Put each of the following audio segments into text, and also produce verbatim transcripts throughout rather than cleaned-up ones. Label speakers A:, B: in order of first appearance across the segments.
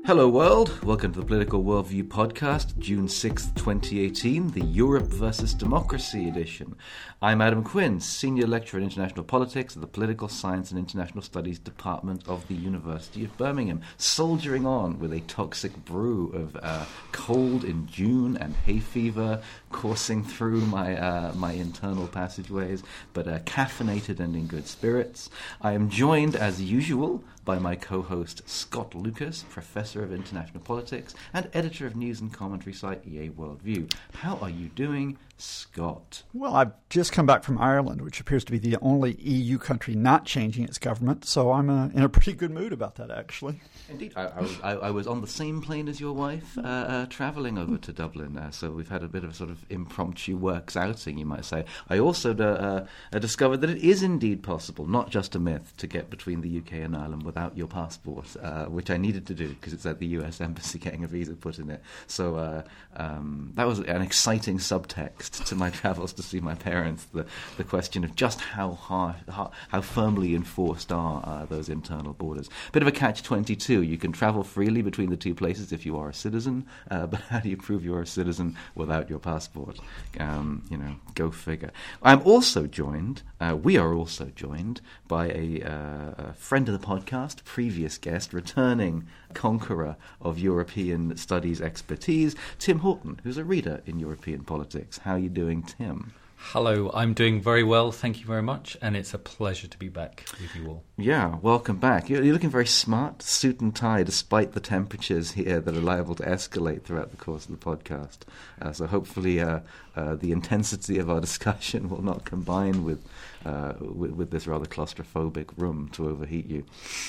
A: Hello world, welcome to the Political Worldview podcast, June sixth, twenty eighteen, the Europe versus Democracy edition. I'm Adam Quinn, Senior Lecturer in International Politics at the Political Science and International Studies Department of the University of Birmingham, soldiering on with a toxic brew of uh, cold in June and hay fever coursing through my uh, my internal passageways, but uh, caffeinated and in good spirits. I am joined, as usual, by my co-host Scott Lucas, Professor of International Politics and Editor of news and commentary site E A Worldview. How are you doing, Scott?
B: Well, I've just come back from Ireland, which appears to be the only E U country not changing its government, so I'm uh, in a pretty good mood about that, actually.
A: Indeed. I, I, was, I, I was on the same plane as your wife, uh, uh, travelling over to Dublin, uh, so we've had a bit of a sort of impromptu works outing, you might say. I also uh, uh, discovered that it is indeed possible, not just a myth, to get between the U K and Ireland without your passport, uh, which I needed to do because it's at the U S Embassy getting a visa put in it. So uh, um, that was an exciting subtext to my travels to see my parents, the, the question of just how hard, how, how firmly enforced are uh, those internal borders. Bit of a catch twenty-two. You can travel freely between the two places if you are a citizen, uh, but how do you prove you're a citizen without your passport? Um, you know, go figure. I'm also joined, uh, we are also joined by a, uh, a friend of the podcast, previous guest, returning conqueror of European studies expertise, Tim Horton, who's a reader in European politics. How are you doing, Tim?
C: Hello, I'm doing very well, thank you very much, and it's a pleasure to be back with you all.
A: Yeah, welcome back. You're, you're looking very smart, suit and tie, despite the temperatures here that are liable to escalate throughout the course of the podcast. Uh, so hopefully uh, uh, the intensity of our discussion will not combine with, uh, with, with this rather claustrophobic room to overheat you.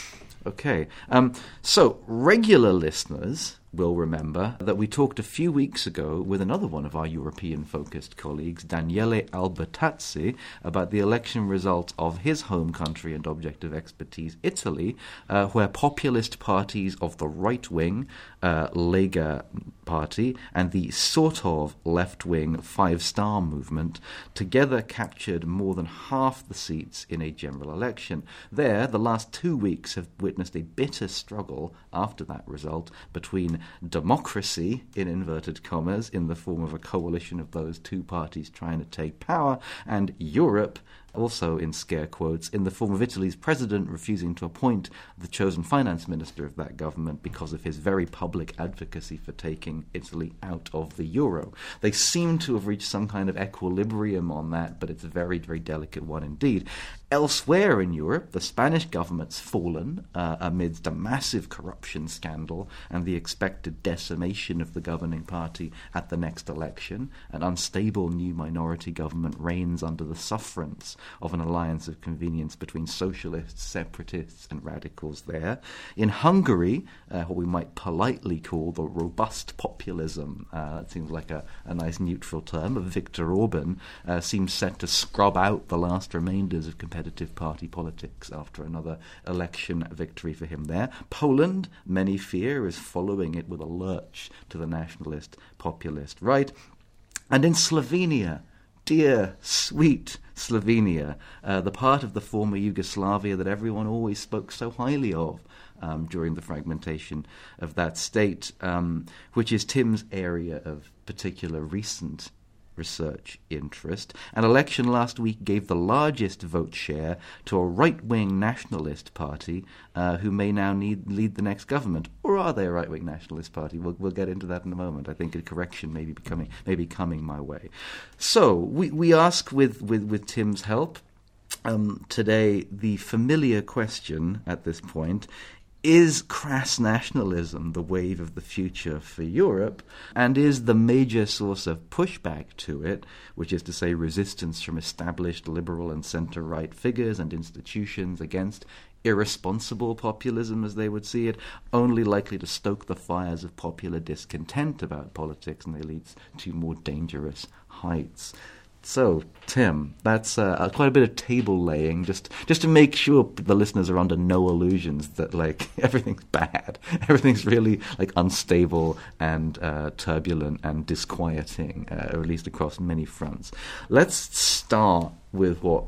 A: Okay, um, so regular listeners will remember that we talked a few weeks ago with another one of our European-focused colleagues, Daniele Albertazzi, about the election results of his home country and object of expertise, Italy, uh, where populist parties of the right-wing uh, Lega party and the sort of left-wing Five Star movement together captured more than half the seats in a general election. There, the last two weeks have witnessed a bitter struggle after that result between democracy, in inverted commas, in the form of a coalition of those two parties trying to take power, and Europe, also in scare quotes, in the form of Italy's president refusing to appoint the chosen finance minister of that government because of his very public advocacy for taking Italy out of the euro. They seem to have reached some kind of equilibrium on that, but it's a very, very delicate one indeed. Elsewhere in Europe, the Spanish government's fallen uh, amidst a massive corruption scandal and the expected decimation of the governing party at the next election. An unstable new minority government reigns under the sufferance of an alliance of convenience between socialists, separatists and radicals there. In Hungary, uh, what we might politely call the robust populism, uh, that seems like a, a nice neutral term, of Viktor Orban, uh, seems set to scrub out the last remainders of competitive party politics after another election victory for him there. Poland, many fear, is following it with a lurch to the nationalist populist right. And in Slovenia, dear, sweet Slovenia, uh, the part of the former Yugoslavia that everyone always spoke so highly of um, during the fragmentation of that state, um, which is Tim's area of particular recent research interest. An election last week gave the largest vote share to a right-wing nationalist party uh, who may now need, lead the next government. Or are they a right-wing nationalist party? We'll, we'll get into that in a moment. I think a correction may be, becoming, may be coming my way. So we, we ask, with, with, with Tim's help, um, today the familiar question at this point: is crass nationalism the wave of the future for Europe, and is the major source of pushback to it, which is to say resistance from established liberal and centre-right figures and institutions against irresponsible populism, as they would see it, only likely to stoke the fires of popular discontent about politics, and they lead to more dangerous heights? So, Tim, that's uh, quite a bit of table laying, just just to make sure the listeners are under no illusions that, like, everything's bad, everything's really, like, unstable and uh, turbulent and disquieting, uh, or at least across many fronts. Let's start with what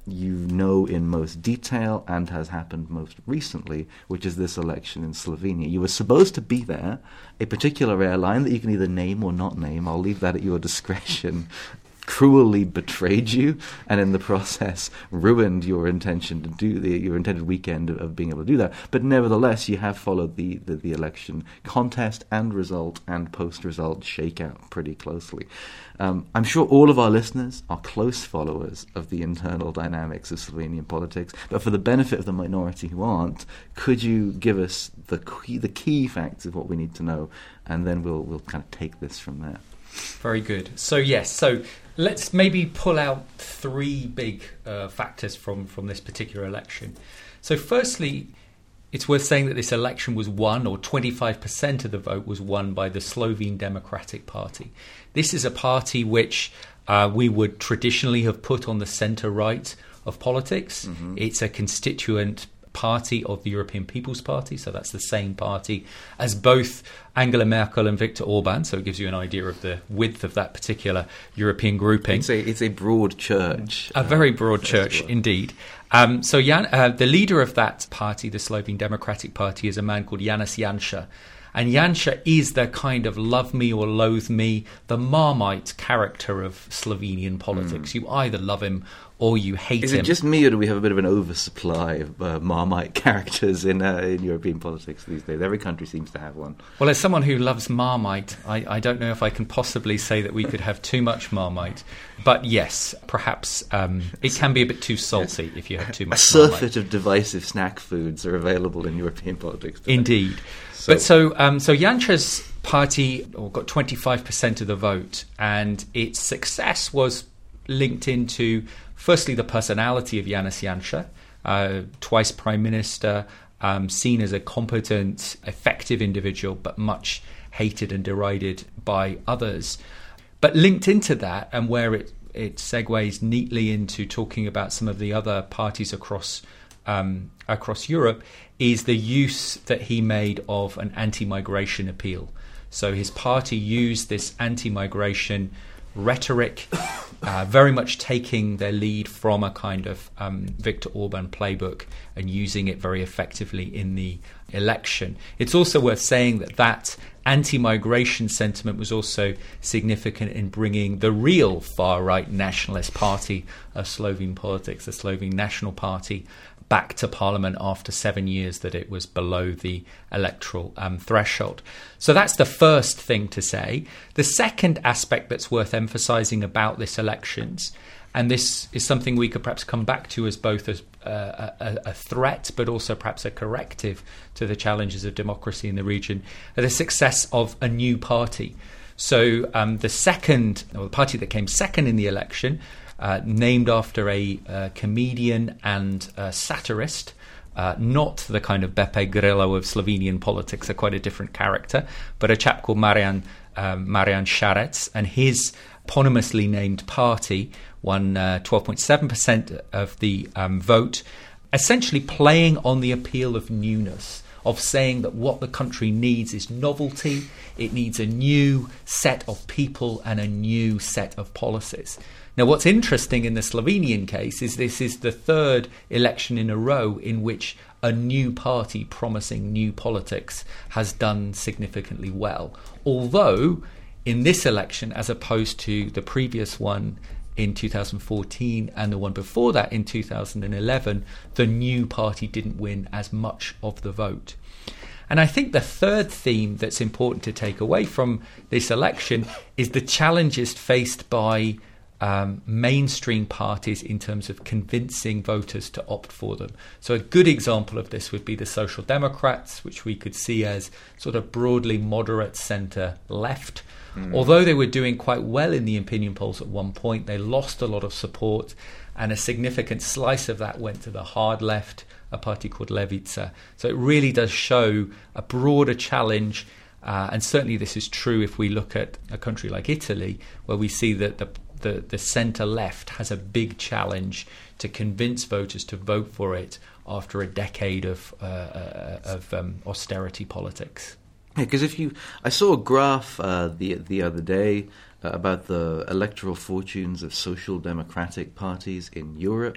A: you know in most detail and has happened most recently, which is this election in Slovenia. You were supposed to be there. A particular airline that you can either name or not name, I'll leave that at your discretion, cruelly betrayed you, and in the process ruined your intention to do the your intended weekend of, of being able to do that. But nevertheless, you have followed the, the, the election contest and result and post-result shakeout pretty closely. Um, I'm sure all of our listeners are close followers of the internal dynamics of Slovenian politics, but for the benefit of the minority who aren't, could you give us the key, the key facts of what we need to know, and then we'll we'll kind of take this from there.
C: Very good. So yes, so let's maybe pull out three big uh, factors from, from this particular election. So firstly, it's worth saying that this election was won, or twenty-five percent of the vote was won by the Slovene Democratic Party. This is a party which uh, we would traditionally have put on the centre-right of politics. Mm-hmm. It's a constituent party of the European People's Party, so that's the same party as both Angela Merkel and Viktor Orban, so it gives you an idea of the width of that particular European grouping.
A: It's a, it's a broad church.
C: A very broad church, indeed. Um, so Jan, uh, the leader of that party, the Slovene Democratic Party, is a man called Janez Janša. And Janša is the kind of love me or loathe me, the Marmite character of Slovenian politics. Mm. You either love him or you hate
A: is
C: him.
A: Is it just me, or do we have a bit of an oversupply of uh, Marmite characters in uh, in European politics these days? Every country seems to have one.
C: Well, as someone who loves Marmite, I, I don't know if I can possibly say that we could have too much Marmite. But yes, perhaps um, it can be a bit too salty yes. if you have too much
A: a
C: Marmite.
A: A surfeit of divisive snack foods are available in European politics today.
C: Indeed. So. But so um, so Janša's party got twenty-five percent of the vote, and its success was linked into, firstly, the personality of Janez Janša, uh, twice Prime Minister, um, seen as a competent, effective individual, but much hated and derided by others. But linked into that, and where it, it segues neatly into talking about some of the other parties across um, across Europe, is the use that he made of an anti-migration appeal. So his party used this anti-migration rhetoric, uh, very much taking their lead from a kind of um, Viktor Orban playbook and using it very effectively in the election. It's also worth saying that that anti-migration sentiment was also significant in bringing the real far-right nationalist party of Slovene politics, the Slovene National Party, back to Parliament after seven years that it was below the electoral um, threshold. So that's the first thing to say. The second aspect that's worth emphasising about this elections, and this is something we could perhaps come back to as both as uh, a, a threat but also perhaps a corrective to the challenges of democracy in the region, are the success of a new party. So um, the second, or the party that came second in the election, Uh, named after a uh, comedian and uh, satirist, uh, not the kind of Beppe Grillo of Slovenian politics, a quite a different character, but a chap called Marian, um, Marian Šarec, and his eponymously named party won uh, twelve point seven percent of the um, vote, essentially playing on the appeal of newness, of saying that what the country needs is novelty, it needs a new set of people and a new set of policies. Now, what's interesting in the Slovenian case is this is the third election in a row in which a new party promising new politics has done significantly well. Although, in this election, as opposed to the previous one in two thousand fourteen and the one before that in two thousand eleven, the new party didn't win as much of the vote. And I think the third theme that's important to take away from this election is the challenges faced by Um, mainstream parties in terms of convincing voters to opt for them. So a good example of this would be the Social Democrats, which we could see as sort of broadly moderate centre left. Mm. Although they were doing quite well in the opinion polls at one point, they lost a lot of support, and a significant slice of that went to the hard left, a party called Levica. So it really does show a broader challenge. Uh, and certainly this is true if we look at a country like Italy, where we see that the The, the centre-left has a big challenge to convince voters to vote for it after a decade of uh, uh, of um, austerity politics.
A: Because yeah, if you, I saw a graph uh, the the other day uh, about the electoral fortunes of social democratic parties in Europe,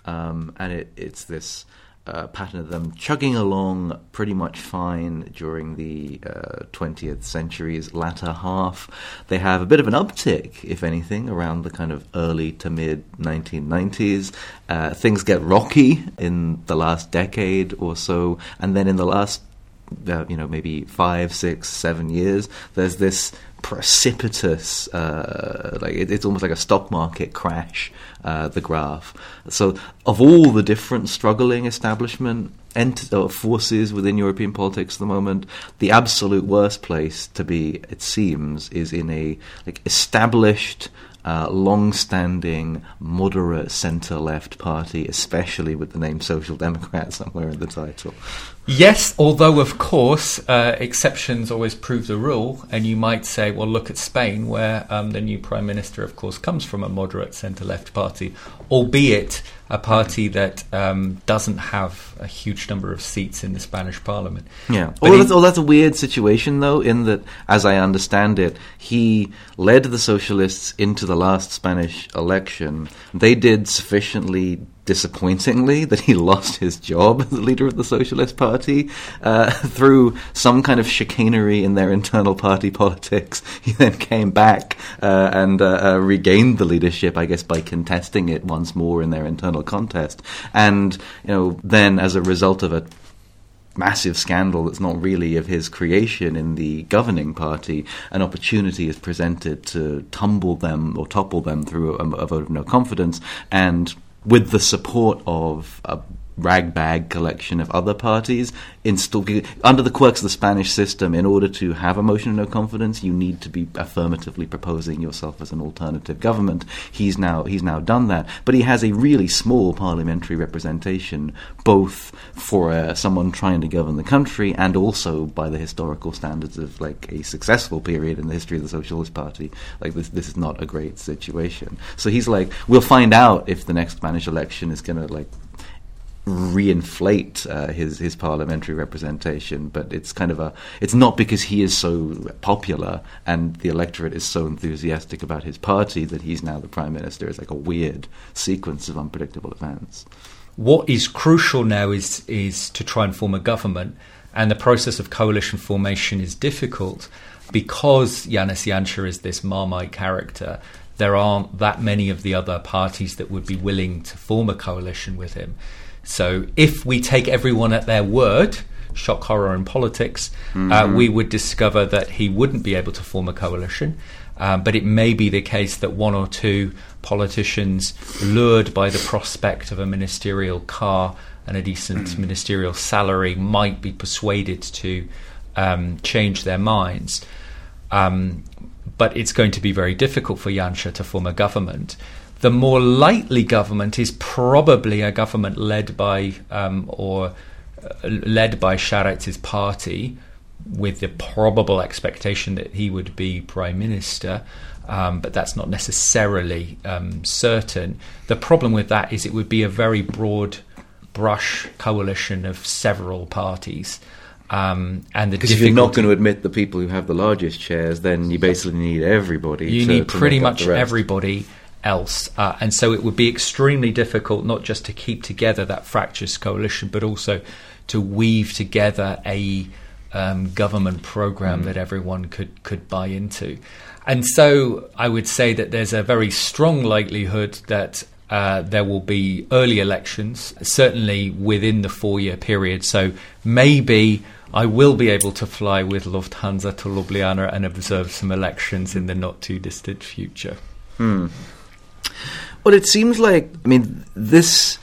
A: um, and it, it's this uh, pattern of them chugging along pretty much fine during the uh, twentieth century's latter half. They have a bit of an uptick, if anything, around the kind of early to mid nineteen nineties. Uh, things get rocky in the last decade or so, and then in the last Uh, you know, maybe five, six, seven years, there's this precipitous, uh, like it, it's almost like a stock market crash, uh, the graph. So of all the different struggling establishment ent- uh, forces within European politics at the moment, the absolute worst place to be, it seems, is in a like established, Uh, long-standing, moderate centre-left party, especially with the name Social Democrat somewhere in the title.
C: Yes, although, of course, uh, exceptions always prove the rule, and you might say, well, look at Spain, where um, the new Prime Minister, of course, comes from a moderate centre-left party, albeit a party that um, doesn't have a huge number of seats in the Spanish parliament.
A: Yeah.
C: But
A: Well, that's, well, that's a weird situation, though, in that, as I understand it, he led the socialists into the last Spanish election. They did sufficiently disappointingly that he lost his job as the leader of the Socialist Party uh, through some kind of chicanery in their internal party politics. He then came back uh, and uh, uh, regained the leadership, I guess, by contesting it once more in their internal contest. And, you know, then as a result of a massive scandal that's not really of his creation in the governing party, an opportunity is presented to tumble them or topple them through a, a vote of no confidence, and with the support of a ragbag collection of other parties, install, under the quirks of the Spanish system, in order to have a motion of no confidence, you need to be affirmatively proposing yourself as an alternative government. He's now he's now done that, but he has a really small parliamentary representation, both for uh, someone trying to govern the country and also by the historical standards of like a successful period in the history of the Socialist Party. Like this, this is not a great situation. So he's like, we'll find out if the next Spanish election is going to like reinflate uh, his his parliamentary representation, but it's kind of a it's not because he is so popular and the electorate is so enthusiastic about his party that he's now the prime minister. It's like a weird sequence of unpredictable events.
C: What is crucial now is is to try and form a government, and the process of coalition formation is difficult because Janez Janša is this Marmite character. There aren't that many of the other parties that would be willing to form a coalition with him. So if we take everyone at their word, shock horror in politics, mm-hmm. uh, we would discover that he wouldn't be able to form a coalition. Um, but it may be the case that one or two politicians, lured by the prospect of a ministerial car and a decent mm. ministerial salary, might be persuaded to um, change their minds. Um, but it's going to be very difficult for Janša to form a government. The more likely government is probably a government led by um, or uh, led by Šaretz's party, with the probable expectation that he would be prime minister, um, but that's not necessarily um, certain. The problem with that is it would be a very broad brush coalition of several parties. Um, and the
A: because if you're not going to admit the people who have the largest shares, then you basically need everybody.
C: You
A: to,
C: need
A: to
C: pretty
A: make up
C: much
A: the rest.
C: everybody else. Uh, and so it would be extremely difficult not just to keep together that fractious coalition, but also to weave together a um, government program mm. that everyone could, could buy into. And so I would say that there's a very strong likelihood that uh, there will be early elections, certainly within the four-year period. So maybe I will be able to fly with Lufthansa to Ljubljana and observe some elections in the not-too-distant future.
A: Hmm. Well, it seems like, I mean, this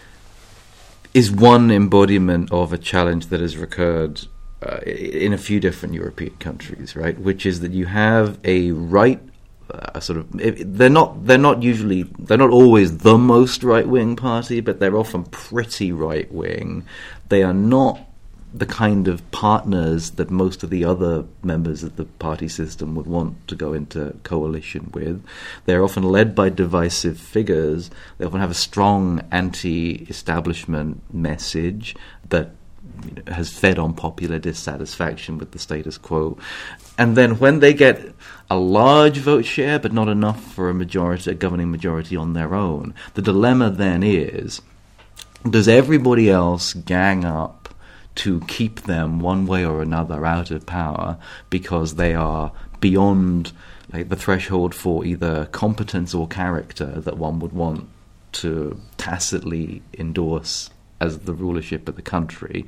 A: is one embodiment of a challenge that has recurred uh, in a few different European countries, right? Which is that you have a right, uh, sort of, they're not, they're not usually, they're not always the most right-wing party, but they're often pretty right-wing. They are not the kind of partners that most of the other members of the party system would want to go into coalition with. They're often led by divisive figures. They often have a strong anti-establishment message that, you know, has fed on popular dissatisfaction with the status quo. And then when they get a large vote share, but not enough for a majority, a governing majority on their own, the dilemma then is, does everybody else gang up to keep them one way or another out of power because they are beyond like the threshold for either competence or character that one would want to tacitly endorse as the rulership of the country?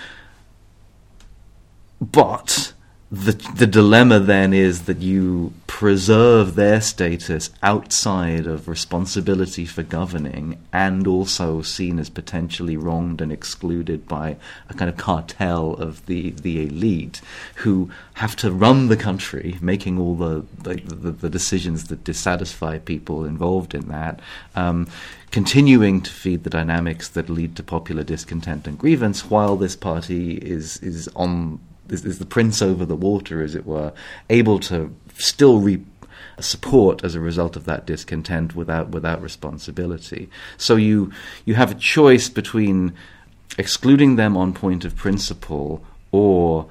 A: But the the dilemma then is that you preserve their status outside of responsibility for governing, and also seen as potentially wronged and excluded by a kind of cartel of the, the elite who have to run the country, making all the the, the, the decisions that dissatisfy people involved in that, um, continuing to feed the dynamics that lead to popular discontent and grievance, while this party is is on is, is the prince over the water, as it were, able to still reap support as a result of that discontent without without responsibility. So you you have a choice between excluding them on point of principle or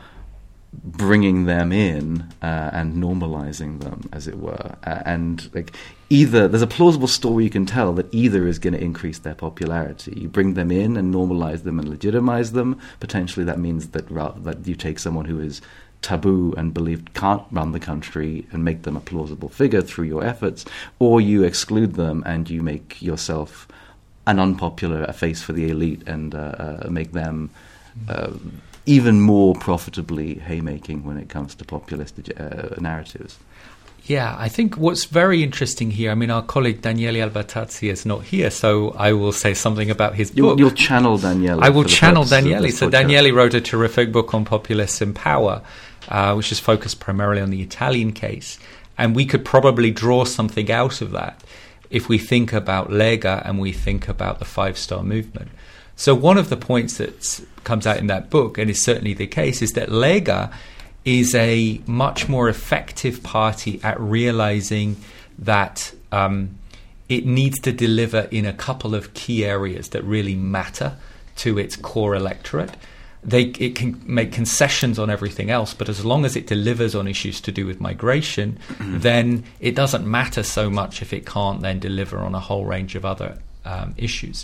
A: bringing them in uh, and normalizing them, as it were. Uh, and like either there's a plausible story you can tell that either is going to increase their popularity. You bring them in and normalize them and legitimize them. Potentially that means that ra- that you take someone who is taboo and believed can't run the country and make them a plausible figure through your efforts, or you exclude them and you make yourself an unpopular a face for the elite and uh, uh, make them uh, even more profitably haymaking when it comes to populist uh, narratives.
C: Yeah, I think what's very interesting here, I mean, our colleague Daniele Albertazzi is not here, so I will say something about his
A: you'll,
C: book.
A: You'll channel Daniele.
C: I will channel Daniele. So
A: podcast.
C: Daniele wrote a terrific book on populists in power, uh, which is focused primarily on the Italian case. And we could probably draw something out of that if we think about Lega and we think about the Five Star Movement. So one of the points that comes out in that book, and is certainly the case, is that Lega is a much more effective party at realizing that um, it needs to deliver in a couple of key areas that really matter to its core electorate. They, it can make concessions on everything else, but as long as it delivers on issues to do with migration, then it doesn't matter so much if it can't then deliver on a whole range of other um, issues.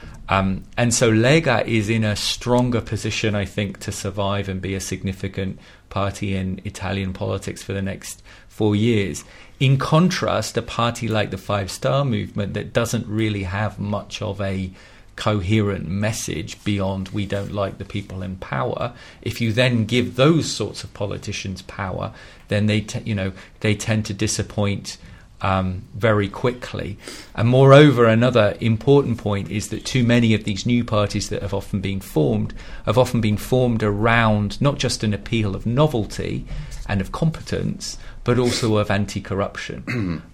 C: Um, and so Lega is in a stronger position, I think, to survive and be a significant party in Italian politics for the next four years. In contrast, a party like the Five Star Movement that doesn't really have much of a coherent message beyond we don't like the people in power. If you then give those sorts of politicians power, then they te- you know they tend to disappoint Um, very quickly. And moreover, another important point is that too many of these new parties that have often been formed have often been formed around not just an appeal of novelty and of competence, but also of anti-corruption.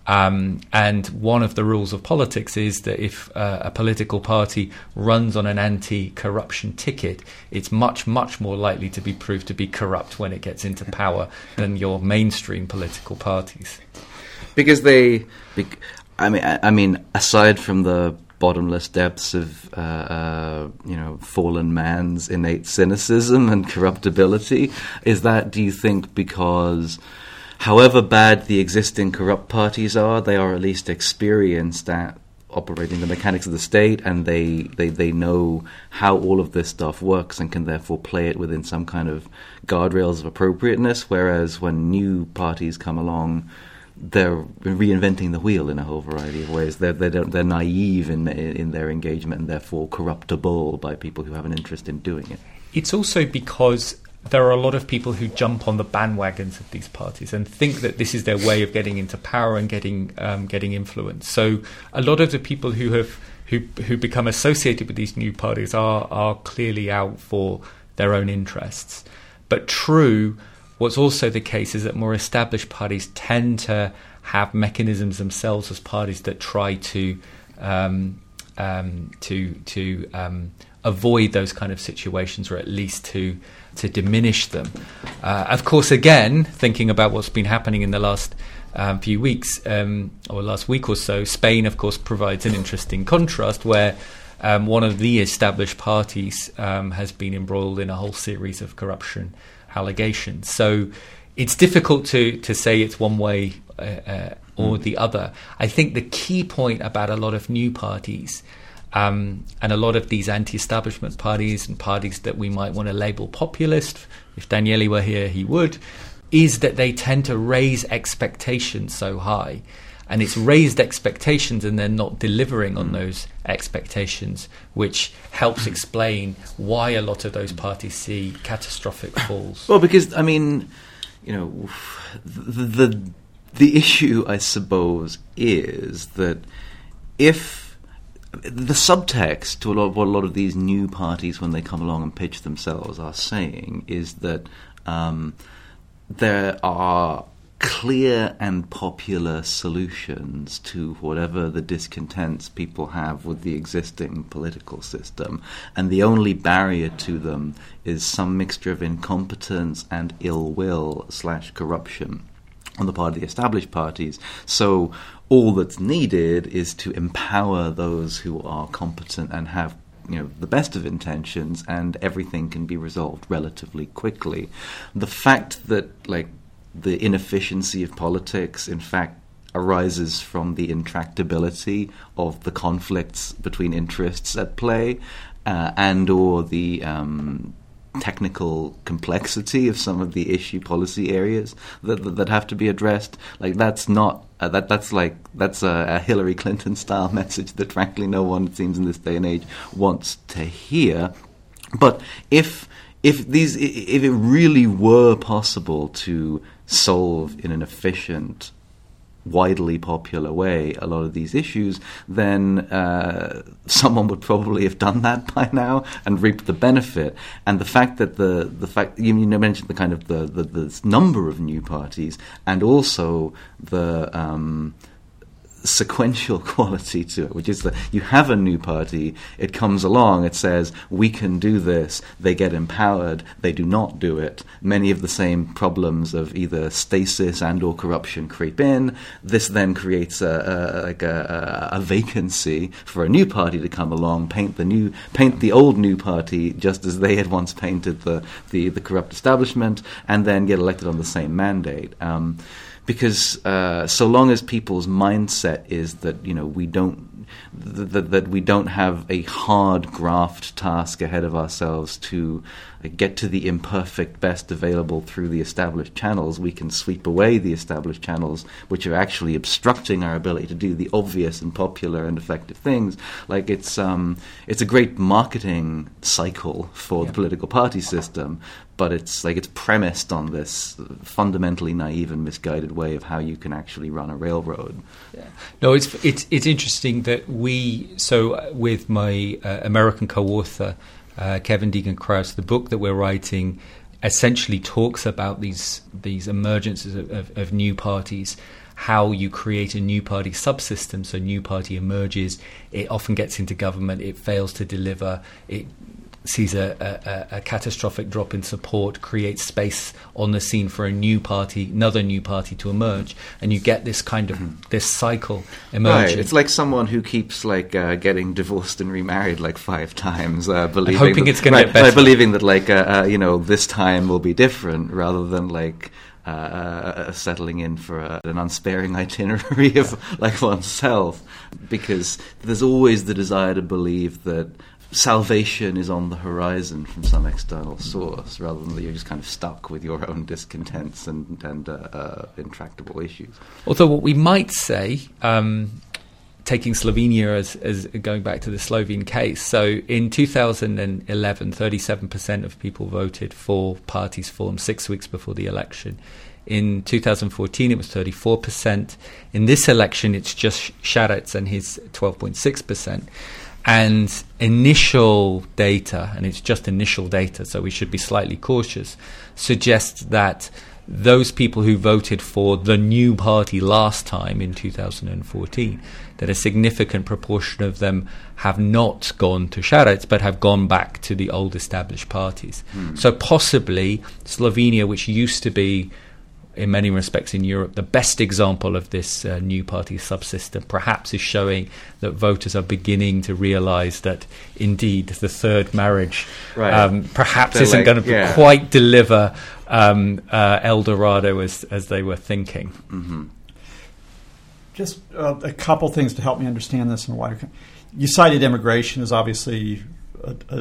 C: um, and one of the rules of politics is that if uh, a political party runs on an anti-corruption ticket, it's much, much more likely to be proved to be corrupt when it gets into power than your mainstream political parties.
A: Because they, I mean, I mean, aside from the bottomless depths of, uh, uh, you know, fallen man's innate cynicism and corruptibility, is that, do you think, because however bad the existing corrupt parties are, they are at least experienced at operating the mechanics of the state, and they, they, they know how all of this stuff works and can therefore play it within some kind of guardrails of appropriateness, whereas when new parties come along, they're reinventing the wheel in a whole variety of ways. They're they're, they're naive in in their engagement and therefore corruptible by people who have an interest in doing it.
C: It's also because there are a lot of people who jump on the bandwagons of these parties and think that this is their way of getting into power and getting um, getting influence. So a lot of the people who have who who become associated with these new parties are are clearly out for their own interests. But true. What's also the case is that more established parties tend to have mechanisms themselves as parties that try to um, um, to to um, avoid those kind of situations, or at least to to diminish them. Uh, of course, again, thinking about what's been happening in the last um, few weeks um, or last week or so, Spain, of course, provides an interesting contrast where um, one of the established parties um, has been embroiled in a whole series of corruption allegations. So it's difficult to, to say it's one way uh, uh, or mm. the other. I think the key point about a lot of new parties Um, and a lot of these anti-establishment parties and parties that we might want to label populist, if Daniele were here, he would, is that they tend to raise expectations so high. And it's raised expectations and they're not delivering on those expectations, which helps explain why a lot of those parties see catastrophic falls.
A: Well, because, I mean, you know, the the, the issue, I suppose, is that if the subtext to a lot of what a lot of these new parties, when they come along and pitch themselves, are saying is that um, there are clear and popular solutions to whatever the discontents people have with the existing political system, and the only barrier to them is some mixture of incompetence and ill will slash corruption on the part of the established parties. So all that's needed is to empower those who are competent and have, you know, the best of intentions, and everything can be resolved relatively quickly. The fact that, like, the inefficiency of politics, in fact, arises from the intractability of the conflicts between interests at play, uh, and or the um, technical complexity of some of the issue policy areas that that, that have to be addressed. Like, that's not uh, that that's like that's a, a Hillary Clinton style message that, frankly, no one, it seems, in this day and age wants to hear. But if if these if it really were possible to solve in an efficient, widely popular way a lot of these issues, then uh, someone would probably have done that by now and reaped the benefit. And the fact that the the fact you mentioned the kind of the, the, the number of new parties, and also the um, sequential quality to it, which is that you have a new party, it comes along, it says, we can do this, they get empowered, they do not do it. Many of the same problems of either stasis and or corruption creep in. This then creates a, a like a, a vacancy for a new party to come along, paint the new, paint the old new party just as they had once painted the the, the corrupt establishment, and then get elected on the same mandate. Um, Because uh, so long as people's mindset is that, you know, we don't th- th- that we don't have a hard graft task ahead of ourselves to uh, get to the imperfect best available through the established channels, we can sweep away the established channels which are actually obstructing our ability to do the obvious and popular and effective things. Like, it's um, it's a great marketing cycle for yeah. the political party system. But it's like it's premised on this fundamentally naive and misguided way of how you can actually run a railroad.
C: Yeah. No, it's it's it's interesting that we so with my uh, American co-author uh, Kevin Deegan Krause, the book that we're writing essentially talks about these these emergences of, of, of new parties. How you create a new party subsystem. So, new party emerges. It often gets into government. It fails to deliver. It sees a, a, a catastrophic drop in support, creates space on the scene for a new party, another new party to emerge, and you get this kind of mm-hmm. this cycle emerging.
A: Right. It's like someone who keeps like uh, getting divorced and remarried like five times, uh, believing
C: hoping
A: that,
C: it's going right, to get better,
A: like, believing that like uh, uh, you know, this time will be different, rather than like uh, uh, settling in for a, an unsparing itinerary of like oneself, because there's always the desire to believe that salvation is on the horizon from some external source, rather than that you're just kind of stuck with your own discontents and, and uh, uh, intractable issues.
C: Although what we might say, um, taking Slovenia as, as going back to the Slovene case, so in two thousand eleven, thirty-seven percent of people voted for parties formed six weeks before the election. In two thousand fourteen, it was thirty-four percent. In this election, it's just Šarec and his twelve point six percent. And initial data, and it's just initial data, so we should be slightly cautious, suggests that those people who voted for the new party last time in two thousand fourteen, that a significant proportion of them have not gone to Šarec, but have gone back to the old established parties. Mm. So possibly Slovenia, which used to be, in many respects in Europe, the best example of this uh, new party subsystem, perhaps is showing that voters are beginning to realise that indeed the third marriage right. um, perhaps They're isn't like, going to yeah. quite deliver um, uh, El Dorado as, as they were thinking.
A: Mm-hmm.
B: Just uh, a couple things to help me understand this and why. you cited immigration as obviously a, a,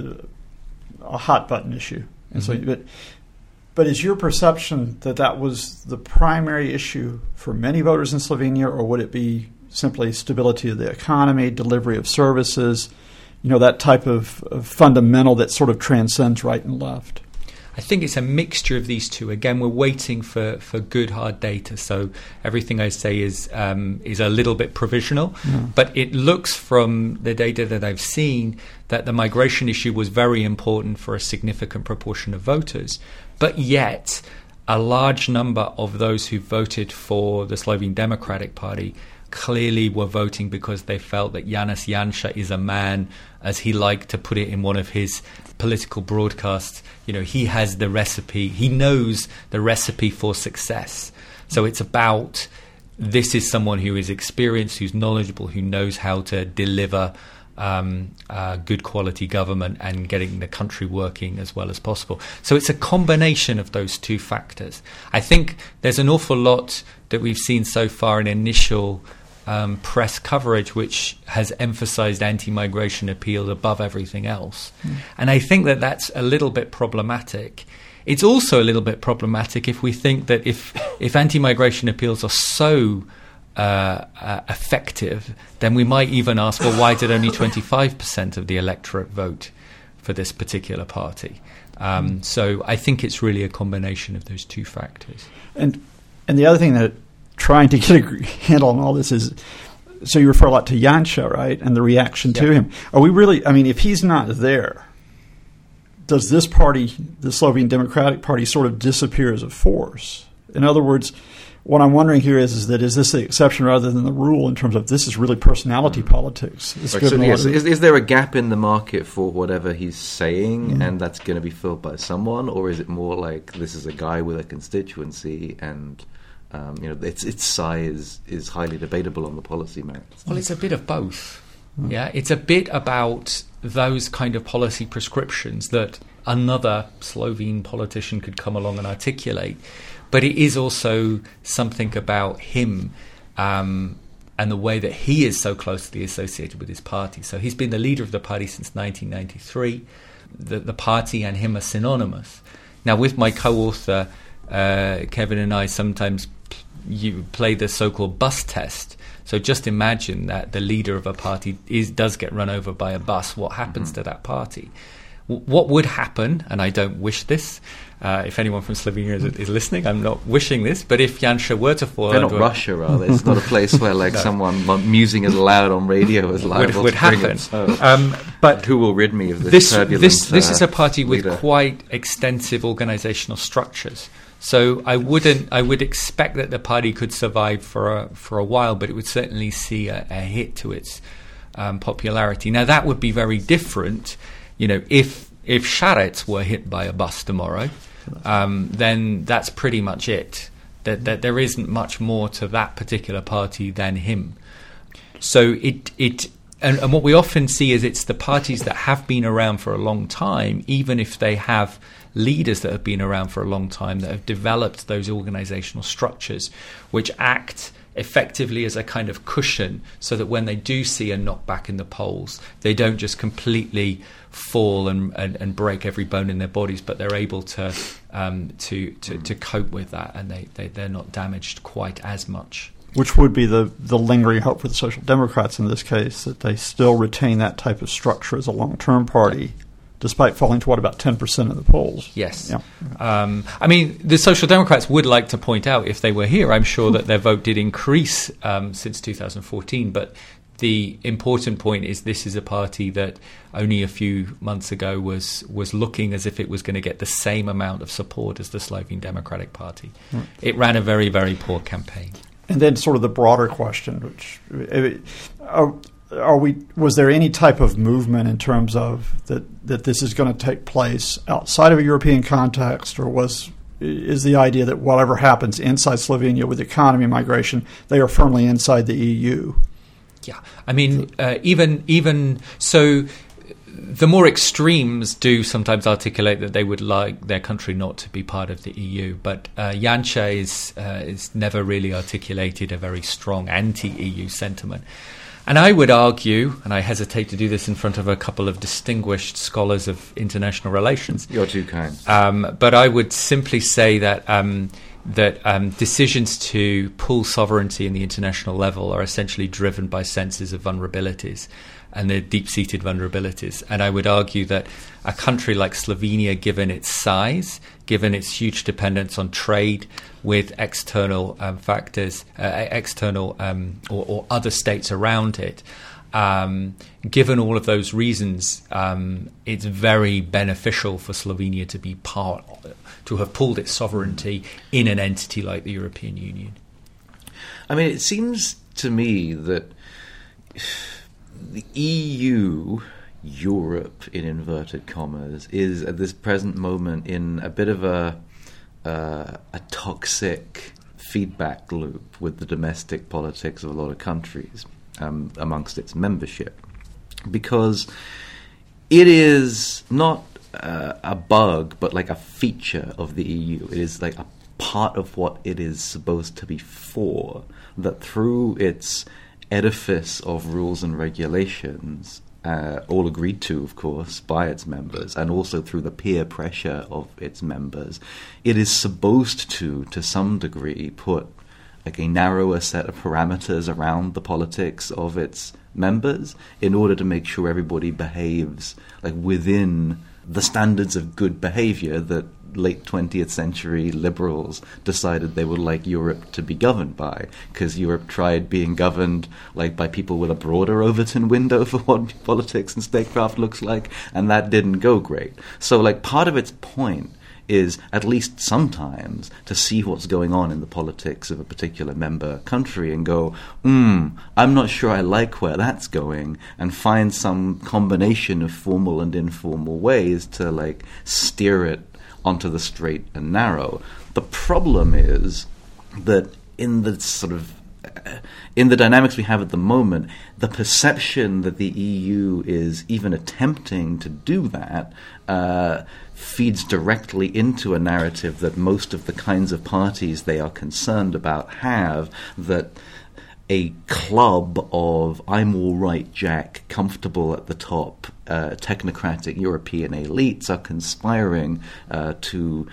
B: a hot button issue, and mm-hmm. so but. But is your perception that that was the primary issue for many voters in Slovenia, or would it be simply stability of the economy, delivery of services, you know, that type of, of fundamental that sort of transcends right and left?
C: I think it's a mixture of these two. Again, we're waiting for, for good hard data, so everything I say is um, is a little bit provisional. Yeah. But it looks from the data that I've seen that the migration issue was very important for a significant proportion of voters. But yet, a large number of those who voted for the Slovene Democratic Party clearly were voting because they felt that Janez Janša is a man, as he liked to put it in one of his political broadcasts, you know, he has the recipe, he knows the recipe for success. So it's about, this is someone who is experienced, who's knowledgeable, who knows how to deliver um, uh, good quality government and getting the country working as well as possible. So it's a combination of those two factors. I think there's an awful lot that we've seen so far in initial Um, press coverage which has emphasized anti-migration appeal above everything else. Mm. And I think that that's a little bit problematic. It's also a little bit problematic if we think that if, if anti-migration appeals are so uh, uh, effective, then we might even ask, well, why did only twenty-five percent of the electorate vote for this particular party? Um, mm. So I think it's really a combination of those two factors.
B: And and the other thing that trying to get a handle on all this is, so you refer a lot to Janša, right, and the reaction yep. to him. Are we really, I mean, if he's not there, does this party, the Slovene Democratic Party, sort of disappear as a force? In other words, what I'm wondering here is, is that is this the exception rather than the rule in terms of this is really personality mm. politics?
A: Right, so yes, is, is there a gap in the market for whatever he's saying mm. and that's going to be filled by someone, or is it more like this is a guy with a constituency and... Um, you know, its its size is highly debatable on the policy merits?
C: Well, it's a bit of both. Mm. Yeah, it's a bit about those kind of policy prescriptions that another Slovene politician could come along and articulate, but it is also something about him um, and the way that he is so closely associated with his party. So he's been the leader of the party since nineteen ninety-three. The, the party and him are synonymous. Now, with my co-author uh, Kevin and I sometimes you play the so-called bus test. So just imagine that the leader of a party is does get run over by a bus. What happens mm-hmm. to that party? W- what would happen, and I don't wish this, uh, if anyone from Slovenia is, is listening, I'm not wishing this, but if Janša were to fall...
A: They're not Russia, are they? It's not a place where like no. someone musing as loud on radio is liable
C: would, would
A: to
C: happen.
A: bring it. So,
C: um, but
A: who will rid me of this,
C: this
A: turbulent
C: This, this
A: uh,
C: is a party with
A: leader.
C: quite extensive organizational structures. So I wouldn't. I would expect that the party could survive for a for a while, but it would certainly see a, a hit to its um, popularity. Now that would be very different, you know, if if Šarec were hit by a bus tomorrow, um, then that's pretty much it. That that there isn't much more to that particular party than him. So it it and, and what we often see is it's the parties that have been around for a long time, even if they have leaders that have been around for a long time, that have developed those organizational structures which act effectively as a kind of cushion so that when they do see a knockback in the polls, they don't just completely fall and, and, and break every bone in their bodies, but they're able to um, to, to, to cope with that, and they, they, they're not damaged quite as much.
B: Which would be the, the lingering hope for the Social Democrats in this case, that they still retain that type of structure as a long-term party, despite falling to, what, about ten percent of the polls?
C: Yes.
B: Yeah.
C: Um, I mean, the Social Democrats would like to point out, if they were here, I'm sure that their vote did increase um, since two thousand fourteen, but the important point is this is a party that only a few months ago was, was looking as if it was going to get the same amount of support as the Slovene Democratic Party. Right. It ran a very, very poor campaign.
B: And then sort of the broader question, which... Are, Are we? Was there any type of movement in terms of that, that this is going to take place outside of a European context, or was is the idea that whatever happens inside Slovenia with economy migration, they are firmly inside the E U?
C: Yeah, I mean, uh, even even so, the more extremes do sometimes articulate that they would like their country not to be part of the E U, but uh, Janša is uh, is never really articulated a very strong anti-E U sentiment. And I would argue, and I hesitate to do this in front of a couple of distinguished scholars of international relations.
A: You're too kind.
C: Um, but I would simply say that um, that um, decisions to pull sovereignty in the international level are essentially driven by senses of vulnerabilities, and they're deep-seated vulnerabilities. And I would argue that a country like Slovenia, given its size, given its huge dependence on trade with external um, factors, uh, external um, or, or other states around it, um, given all of those reasons, um, it's very beneficial for Slovenia to be part, to have pulled its sovereignty in an entity like the European Union.
A: I mean, it seems to me that the E U, Europe in inverted commas, is at this present moment in a bit of a uh, a toxic feedback loop with the domestic politics of a lot of countries um, amongst its membership, because it is not uh, a bug but like a feature of the E U. It is like a part of what it is supposed to be for, that through its edifice of rules and regulations, uh, all agreed to, of course, by its members, and also through the peer pressure of its members, it is supposed to, to some degree, put like a narrower set of parameters around the politics of its members in order to make sure everybody behaves like within the standards of good behavior that late twentieth century liberals decided they would like Europe to be governed by, because Europe tried being governed like by people with a broader Overton window for what politics and statecraft looks like, and that didn't go great. So like part of its point is at least sometimes to see what's going on in the politics of a particular member country and go, hmm, I'm not sure I like where that's going, and find some combination of formal and informal ways to like steer it onto the straight and narrow. The problem is that in the sort of uh, in the dynamics we have at the moment, the perception that the E U is even attempting to do that uh, feeds directly into a narrative that most of the kinds of parties they are concerned about have, that a club of I'm all right, Jack, comfortable at the top, uh, technocratic European elites are conspiring uh, to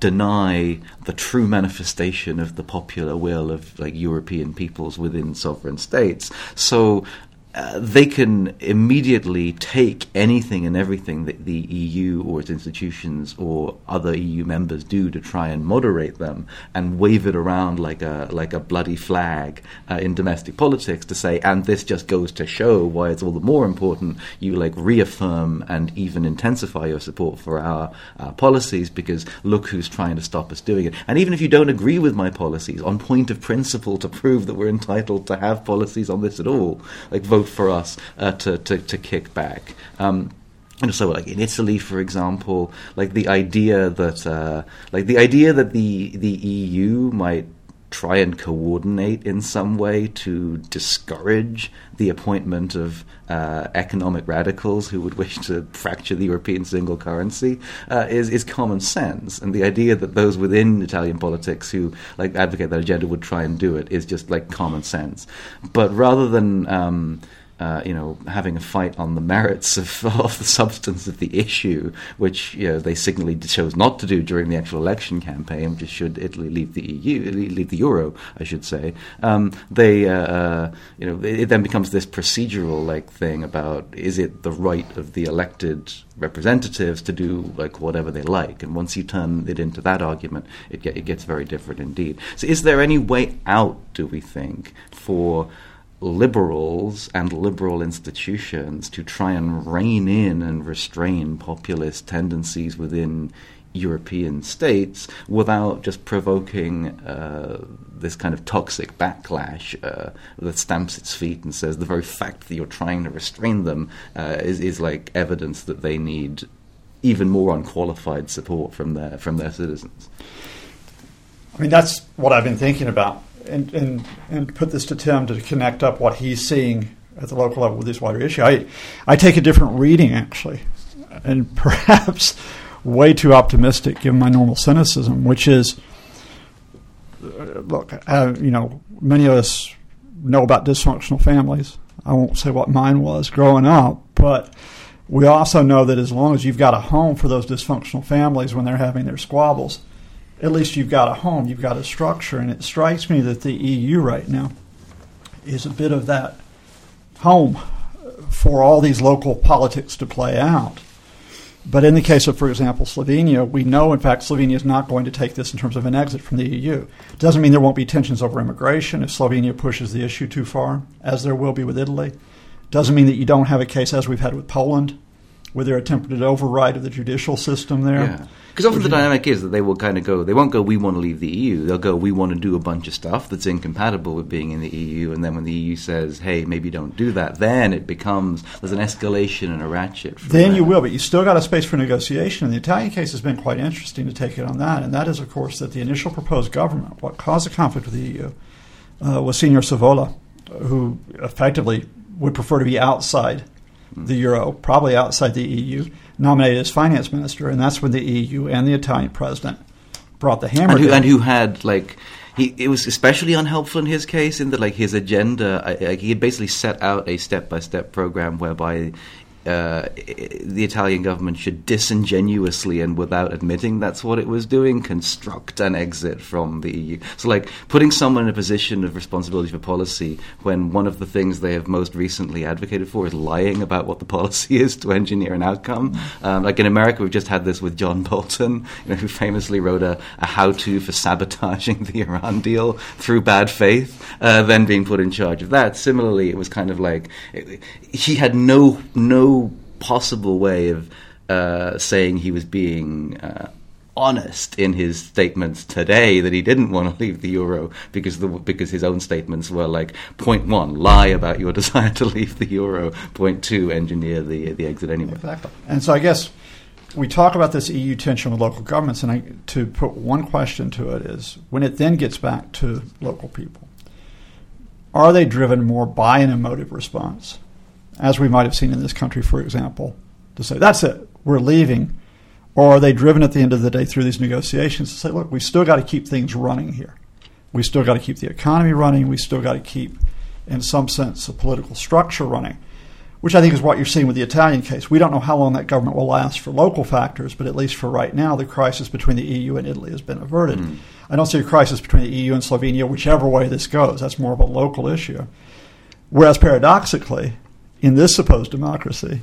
A: deny the true manifestation of the popular will of like European peoples within sovereign states. So Uh, they can immediately take anything and everything that the E U or its institutions or other E U members do to try and moderate them and wave it around like a like a bloody flag uh, in domestic politics to say, and this just goes to show why it's all the more important you like reaffirm and even intensify your support for our, our policies, because look who's trying to stop us doing it. And even if you don't agree with my policies, on point of principle, to prove that we're entitled to have policies on this at all, like vote for us uh, to, to to kick back. Um, and so, like in Italy, for example, like the idea that uh, like the idea that the the E U might try and coordinate in some way to discourage the appointment of uh, economic radicals who would wish to fracture the European single currency uh, is is common sense. And the idea that those within Italian politics who like advocate that agenda would try and do it is just like common sense. But rather than um, Uh, you know, having a fight on the merits of, of the substance of the issue, which you know they signally chose not to do during the actual election campaign, which is should Italy leave the E U, leave the euro, I should say. Um, they, uh, uh, you know, it then becomes this procedural like thing about is it the right of the elected representatives to do like whatever they like, and once you turn it into that argument, it, get, it gets very different indeed. So, is there any way out, do we think, for liberals and liberal institutions to try and rein in and restrain populist tendencies within European states without just provoking uh, this kind of toxic backlash uh, that stamps its feet and says the very fact that you're trying to restrain them uh, is, is like evidence that they need even more unqualified support from their from their citizens?
B: I mean, that's what I've been thinking about. And, and and put this to Tim to connect up what he's seeing at the local level with this wider issue. I I take a different reading, actually, and perhaps way too optimistic given my normal cynicism, which is, uh, look, uh, you know, many of us know about dysfunctional families. I won't say what mine was growing up, but we also know that as long as you've got a home for those dysfunctional families when they're having their squabbles, at least you've got a home, you've got a structure. And it strikes me that the E U right now is a bit of that home for all these local politics to play out. But in the case of, for example, Slovenia, we know, in fact, Slovenia is not going to take this in terms of an exit from the E U. It doesn't mean there won't be tensions over immigration if Slovenia pushes the issue too far, as there will be with Italy. Doesn't mean that you don't have a case, as we've had with Poland, with their attempted override of the judicial system there.
A: Yeah. Because often the dynamic is that they will kind of go, they won't go, we want to leave the E U. They'll go, we want to do a bunch of stuff that's incompatible with being in the E U. And then when the E U says, hey, maybe don't do that, then it becomes, there's an escalation and a ratchet.
B: Then
A: that.
B: you will, but you still got a space for negotiation. And the Italian case has been quite interesting to take it on that. And that is, of course, that the initial proposed government, what caused the conflict with the E U, uh, was Signor Savola, who effectively would prefer to be outside the Euro, probably outside the E U, nominated as finance minister, and that's when the E U and the Italian president brought the hammer
A: and who,
B: down.
A: And who had, like, he, it was especially unhelpful in his case in that, like, his agenda, like, he had basically set out a step-by-step program whereby uh, the Italian government should disingenuously and without admitting that's what it was doing, construct an exit from the E U. So, like, putting someone in a position of responsibility for policy when one of the things they have most recently advocated for is lying about what the policy is to engineer an outcome. Mm-hmm. Um, like in America, we've just had this with John Bolton, you know, who famously wrote a, a how-to for sabotaging the Iran deal through bad faith, uh, then being put in charge of that. Similarly, it was kind of like it, he had no no possible way of uh, saying he was being uh, honest in his statements today that he didn't want to leave the euro because the because his own statements were like, point one, lie about your desire to leave the euro, point two, engineer the the exit anyway.
B: Exactly. And so I guess we talk about this E U tension with local governments, and I, to put one question to it is, when it then gets back to local people, are they driven more by an emotive response, as we might have seen in this country, for example, to say, that's it, we're leaving? Or are they driven at the end of the day through these negotiations to say, look, we still got to keep things running here. We still got to keep the economy running. We still got to keep, in some sense, a political structure running, which I think is what you're seeing with the Italian case. We don't know how long that government will last for local factors, but at least for right now, the crisis between the E U and Italy has been averted. Mm. I don't see a crisis between the E U and Slovenia, whichever way this goes. That's more of a local issue. Whereas paradoxically, in this supposed democracy,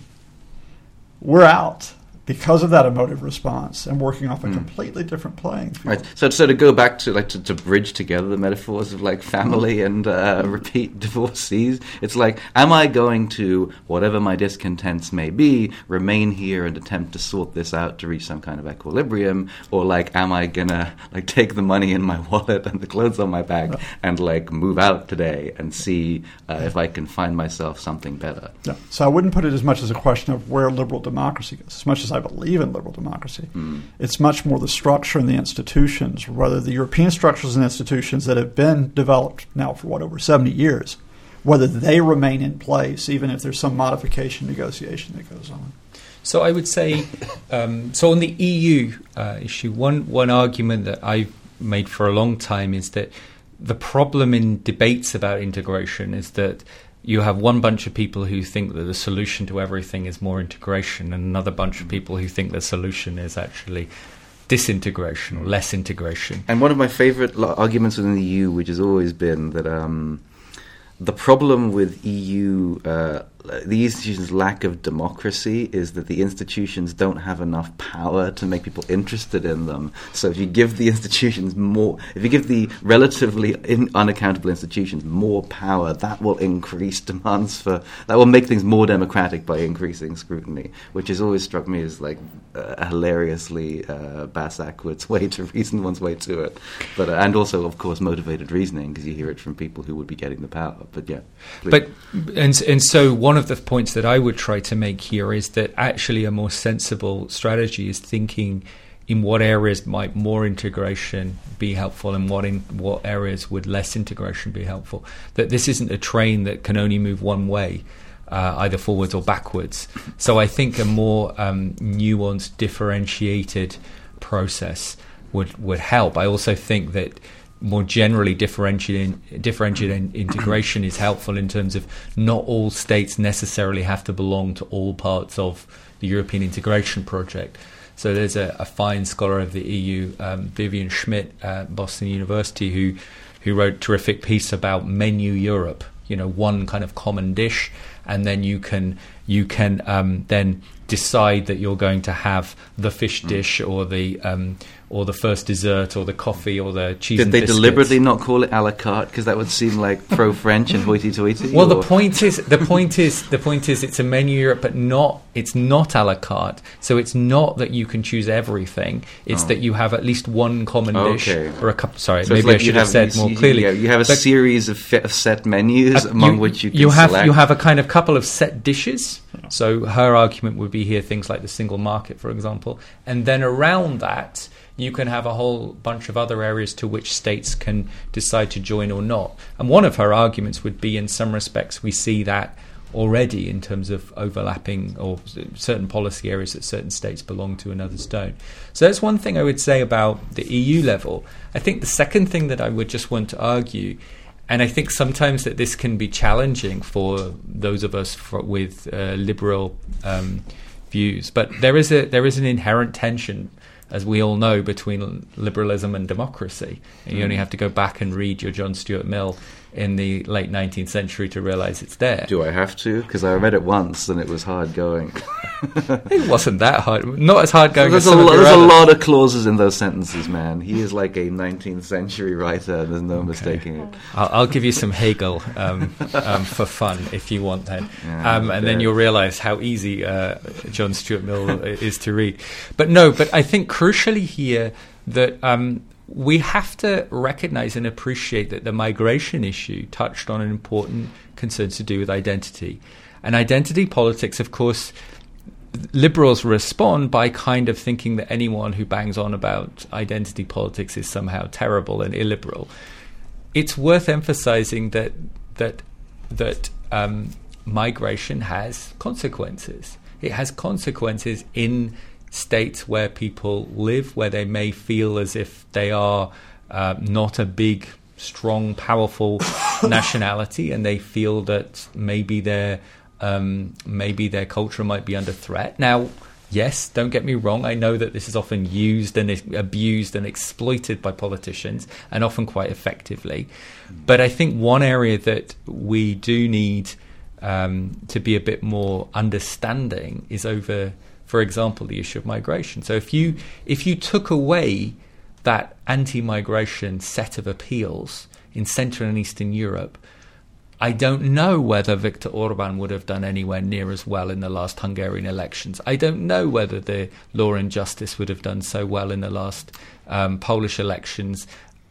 B: we're out because of that emotive response and working off a mm. completely different playing field.
A: Right. So, so to go back to like to, to bridge together the metaphors of like family and uh, repeat divorcees, it's like, am I going to, whatever my discontents may be, remain here and attempt to sort this out to reach some kind of equilibrium, or like, am I gonna like take the money in my wallet and the clothes on my back yeah. and like move out today and see uh, if I can find myself something better?
B: Yeah. So I wouldn't put it as much as a question of where liberal democracy goes, as much as I believe in liberal democracy. Mm. It's much more the structure and the institutions, whether the European structures and institutions that have been developed now for, what, over seventy years, whether they remain in place, even if there's some modification negotiation that goes on.
C: So I would say, um, so on the E U uh, issue, one, one argument that I've made for a long time is that the problem in debates about integration is that you have one bunch of people who think that the solution to everything is more integration, and another bunch of people who think the solution is actually disintegration or less integration.
A: And one of my favorite lo- arguments within the E U, which has always been that um, the problem with E U, uh, the institutions' lack of democracy, is that the institutions don't have enough power to make people interested in them. So if you give the institutions more, if you give the relatively in, unaccountable institutions more power, that will increase demands for, that will make things more democratic by increasing scrutiny, which has always struck me as like a hilariously uh, bass-backwards way to reason one's way to it. But uh, and also, of course, motivated reasoning, because you hear it from people who would be getting the power. But yeah. Please.
C: But and and so one of the points that I would try to make here is that actually a more sensible strategy is thinking in what areas might more integration be helpful and what in what areas would less integration be helpful. That this isn't a train that can only move one way, uh, either forwards or backwards. So I think a more um, nuanced, differentiated process would, would help. I also think that more generally differentiating differentiating integration is helpful in terms of not all states necessarily have to belong to all parts of the European integration project. So there's a, a fine scholar of the E U, um, Vivian Schmidt at Boston University, who who wrote a terrific piece about Menu Europe. You know, one kind of common dish, and then you can you can um, then decide that you're going to have the fish dish or the um, or the first dessert or the coffee or the cheese.
A: Did
C: and
A: they
C: biscuits.
A: deliberately not call it a la carte because that would seem like pro-French and hoity-toity?
C: Well,
A: or?
C: the point is, the point is, the point is, it's a menu Europe, but not. It's not a la carte. So it's not that you can choose everything. It's
A: Oh.
C: that you have at least one common dish
A: Okay.
C: or a couple. Sorry,
A: So it's
C: maybe
A: like
C: I
A: you
C: should have, said
A: you,
C: more
A: you-
C: clearly.
A: yeah, you have a
C: But,
A: series of, fi- of set menus
C: uh,
A: among which you can
C: have
A: select.
C: you have a kind of couple of set dishes. So her argument would be here things like the single market, for example, and then around that you can have a whole bunch of other areas to which states can decide to join or not. And one of her arguments would be, in some respects, we see that already in terms of overlapping or certain policy areas that certain states belong to and others don't. So that's one thing I would say about the E U level. I think the second thing that I would just want to argue, and I think sometimes that this can be challenging for those of us for, with uh, liberal um, views, but there is a there is an inherent tension, as we all know, between liberalism and democracy. And you only have to go back and read your John Stuart Mill in the late nineteenth century to realise it's there.
A: Do I have to? Because I read it once and it was hard going.
C: It wasn't that hard. Not as hard going
A: There's,
C: as
A: a,
C: some of
A: lo-
C: your
A: there's a
C: others.
A: lot of clauses in those sentences, man. He is like a nineteenth century writer, and there's no mistaking it.
C: I'll, I'll give you some Hegel um, um, for fun if you want that.
A: Yeah,
C: um, and then
A: yeah.
C: you'll realise how easy uh, John Stuart Mill is to read. But no, but I think crucially here that um, we have to recognise and appreciate that the migration issue touched on an important concern to do with identity. And identity politics, of course, liberals respond by kind of thinking that anyone who bangs on about identity politics is somehow terrible and illiberal. It's worth emphasising that that that um, migration has consequences. It has consequences in states where people live, where they may feel as if they are uh, not a big, strong, powerful nationality, and they feel that maybe their um, maybe their culture might be under threat. Now, yes, don't get me wrong. I know that this is often used and abused and exploited by politicians, and often quite effectively. But I think one area that we do need um, to be a bit more understanding is over, for example, the issue of migration. So if you if you took away that anti-migration set of appeals in Central and Eastern Europe, I don't know whether Viktor Orban would have done anywhere near as well in the last Hungarian elections. I don't know whether the Law and Justice would have done so well in the last um, Polish elections.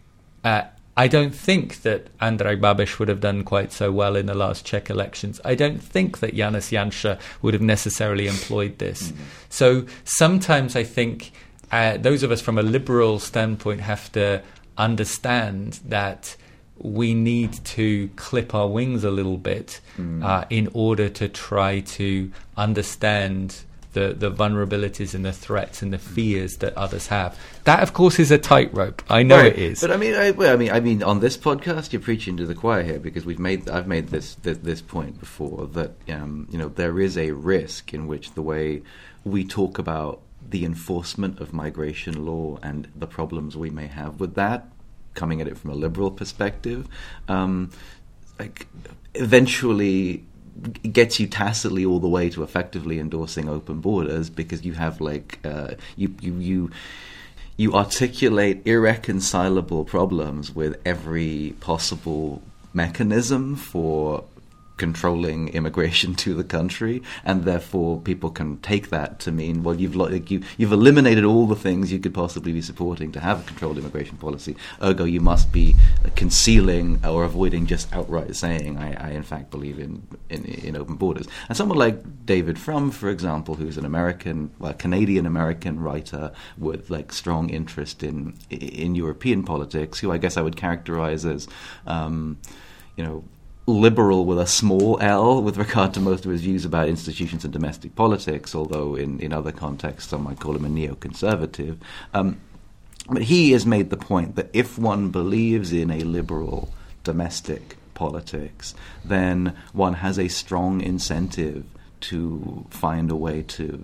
C: Uh, I don't think that Andrej Babiš would have done quite so well in the last Czech elections. I don't think that Janez Janša would have necessarily employed this. Mm-hmm. So sometimes I think uh, those of us from a liberal standpoint have to understand that we need to clip our wings a little bit mm. uh, in order to try to understand the, the vulnerabilities and the threats and the fears that others have. That, of course, is a tightrope. I know
A: right.
C: it is.
A: But I mean, I, well, I mean, I mean, on this podcast, you're preaching to the choir here, because we've made, I've made this this, this point before, that um, you know, there is a risk in which the way we talk about the enforcement of migration law and the problems we may have with that, coming at it from a liberal perspective, um, like eventually gets you tacitly all the way to effectively endorsing open borders, because you have like uh, you you you you articulate irreconcilable problems with every possible mechanism for controlling immigration to the country, and therefore people can take that to mean, well, you've like, you, you've eliminated all the things you could possibly be supporting to have a controlled immigration policy. Ergo, you must be concealing or avoiding just outright saying, I, I in fact believe in, in in open borders. And someone like David Frum, for example, who's an American, well, Canadian-American writer with like strong interest in in European politics, who I guess I would characterize as, um, you know, liberal with a small L with regard to most of his views about institutions and domestic politics, although in, in other contexts some might call him a neoconservative. Um, But he has made the point that if one believes in a liberal domestic politics, then one has a strong incentive to find a way to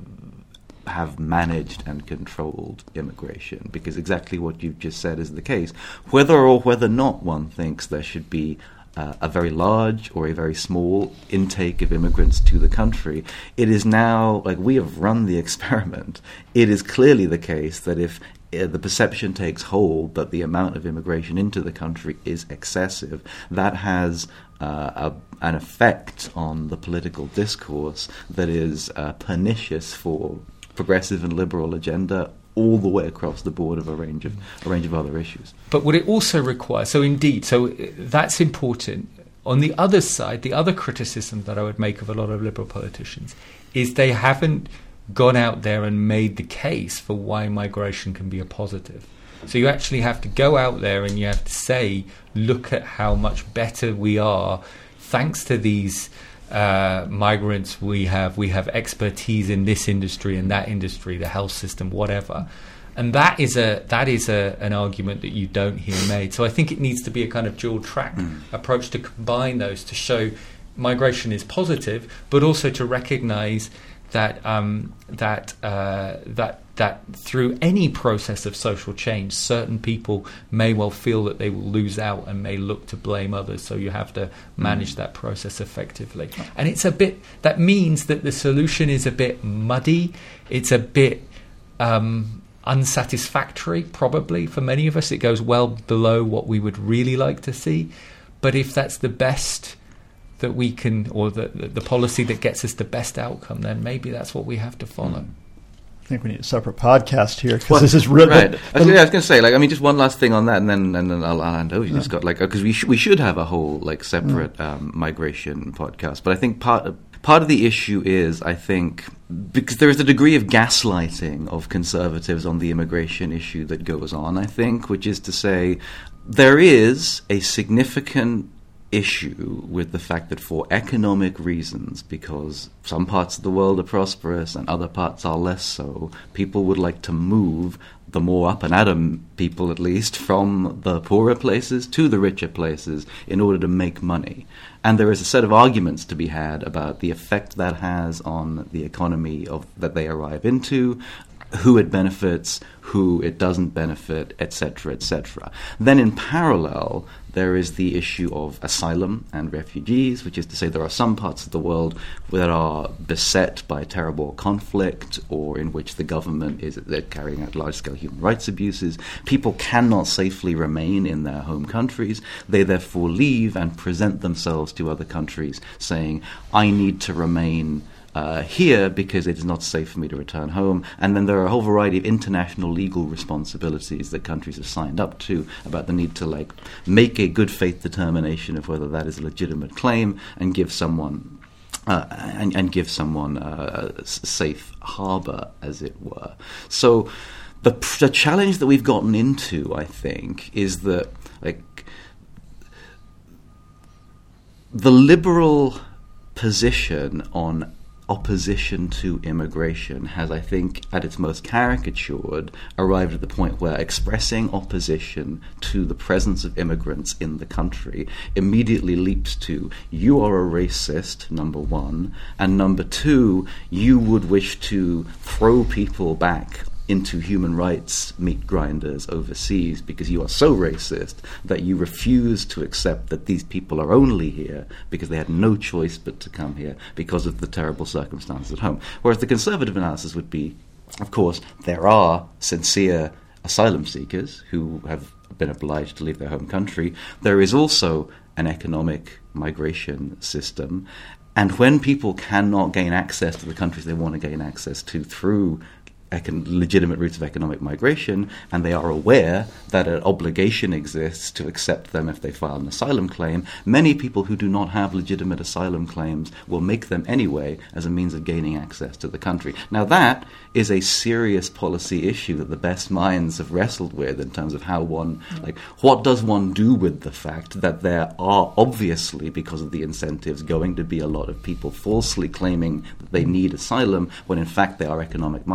A: have managed and controlled immigration, because exactly what you've just said is the case. Whether or whether not one thinks there should be uh, a very large or a very small intake of immigrants to the country, it is now, like, we have run the experiment. It is clearly the case that if uh, the perception takes hold that the amount of immigration into the country is excessive, that has uh, a, an effect on the political discourse that is uh, pernicious for progressive and liberal agenda all the way across the board of a range of a range of other issues.
C: But what it also requires, so indeed, so that's important. On the other side, the other criticism that I would make of a lot of liberal politicians is they haven't gone out there and made the case for why migration can be a positive. So you actually have to go out there and you have to say, look at how much better we are thanks to these Uh, migrants. We have we have expertise in this industry and that industry, the health system, whatever, and that is a that is a an argument that you don't hear made. So I think it needs to be a kind of dual track mm. approach to combine those, to show migration is positive, but also to recognise that um, that uh, that that through any process of social change, certain people may well feel that they will lose out and may look to blame others. So you have to manage mm. that process effectively. And it's a bit, that means that the solution is a bit muddy. It's a bit um, unsatisfactory, probably, for many of us. It goes well below what we would really like to see. But if that's the best that we can, or the, the policy that gets us the best outcome, then maybe that's what we have to follow. Mm.
B: I think we need a separate podcast here because
A: well,
B: this is really
A: right. I was, yeah, I was going to say, like, I mean, just one last thing on that, and then and then I'll, I'll hand over. You
B: yeah.
A: just got like because we sh- we should have a whole like separate mm. um, migration podcast, but I think part of, part of the issue is, I think, because there is a degree of gaslighting of conservatives on the immigration issue that goes on. I think, which is to say, there is a significant issue with the fact that for economic reasons, because some parts of the world are prosperous and other parts are less so, people would like to move the more up and atom people, at least, from the poorer places to the richer places in order to make money. And there is a set of arguments to be had about the effect that has on the economy of that they arrive into, who it benefits, who it doesn't benefit, et cetera, et cetera. Then in parallel, there is the issue of asylum and refugees, which is to say there are some parts of the world that are beset by terrible conflict or in which the government is they're carrying out large-scale human rights abuses. People cannot safely remain in their home countries. They therefore leave and present themselves to other countries saying, I need to remain Uh, here because it is not safe for me to return home. And then there are a whole variety of international legal responsibilities that countries have signed up to about the need to like make a good faith determination of whether that is a legitimate claim and give someone uh, and, and give someone uh, a safe harbor, as it were. So the, the challenge that we've gotten into, I think, is that like the liberal position on opposition to immigration has, I think, at its most caricatured, arrived at the point where expressing opposition to the presence of immigrants in the country immediately leaps to, you are a racist, number one, and number two, you would wish to throw people back into human rights meat grinders overseas because you are so racist that you refuse to accept that these people are only here because they had no choice but to come here because of the terrible circumstances at home. Whereas the conservative analysis would be, of course, there are sincere asylum seekers who have been obliged to leave their home country. There is also an economic migration system. And when people cannot gain access to the countries they want to gain access to through Econ- legitimate routes of economic migration, and they are aware that an obligation exists to accept them if they file an asylum claim, many people who do not have legitimate asylum claims will make them anyway as a means of gaining access to the country. Now that is a serious policy issue that the best minds have wrestled with in terms of how one, like, what does one do with the fact that there are obviously, because of the incentives, going to be a lot of people falsely claiming that they need asylum when in fact they are economic migrants.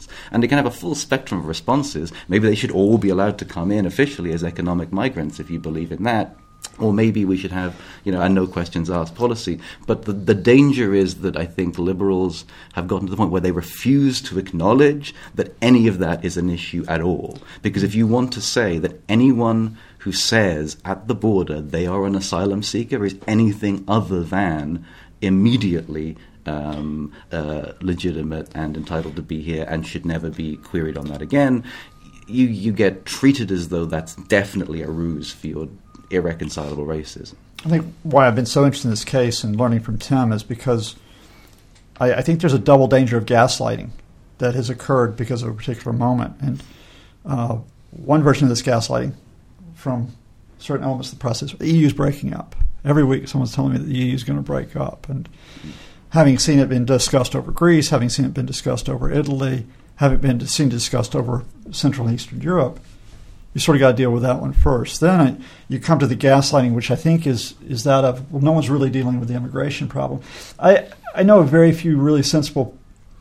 A: response. And they can have a full spectrum of responses. Maybe they should all be allowed to come in officially as economic migrants, if you believe in that. Or maybe we should have, you know, a no questions asked policy. But the, the danger is that I think liberals have gotten to the point where they refuse to acknowledge that any of that is an issue at all. Because if you want to say that anyone who says at the border they are an asylum seeker is anything other than immediately um, uh, legitimate and entitled to be here and should never be queried on that again, you, you get treated as though that's definitely a ruse for your irreconcilable racism.
B: I think why I've been so interested in this case and learning from Tim is because I, I think there's a double danger of gaslighting that has occurred because of a particular moment. And uh, one version of this gaslighting from certain elements of the process, the E U is breaking up. Every week someone's telling me that the E U is going to break up. And having seen it been discussed over Greece, having seen it been discussed over Italy, having been seen discussed over Central and Eastern Europe, you sort of got to deal with that one first. Then I, you come to the gaslighting, which I think is is that of, well, no one's really dealing with the immigration problem. I I know of very few really sensible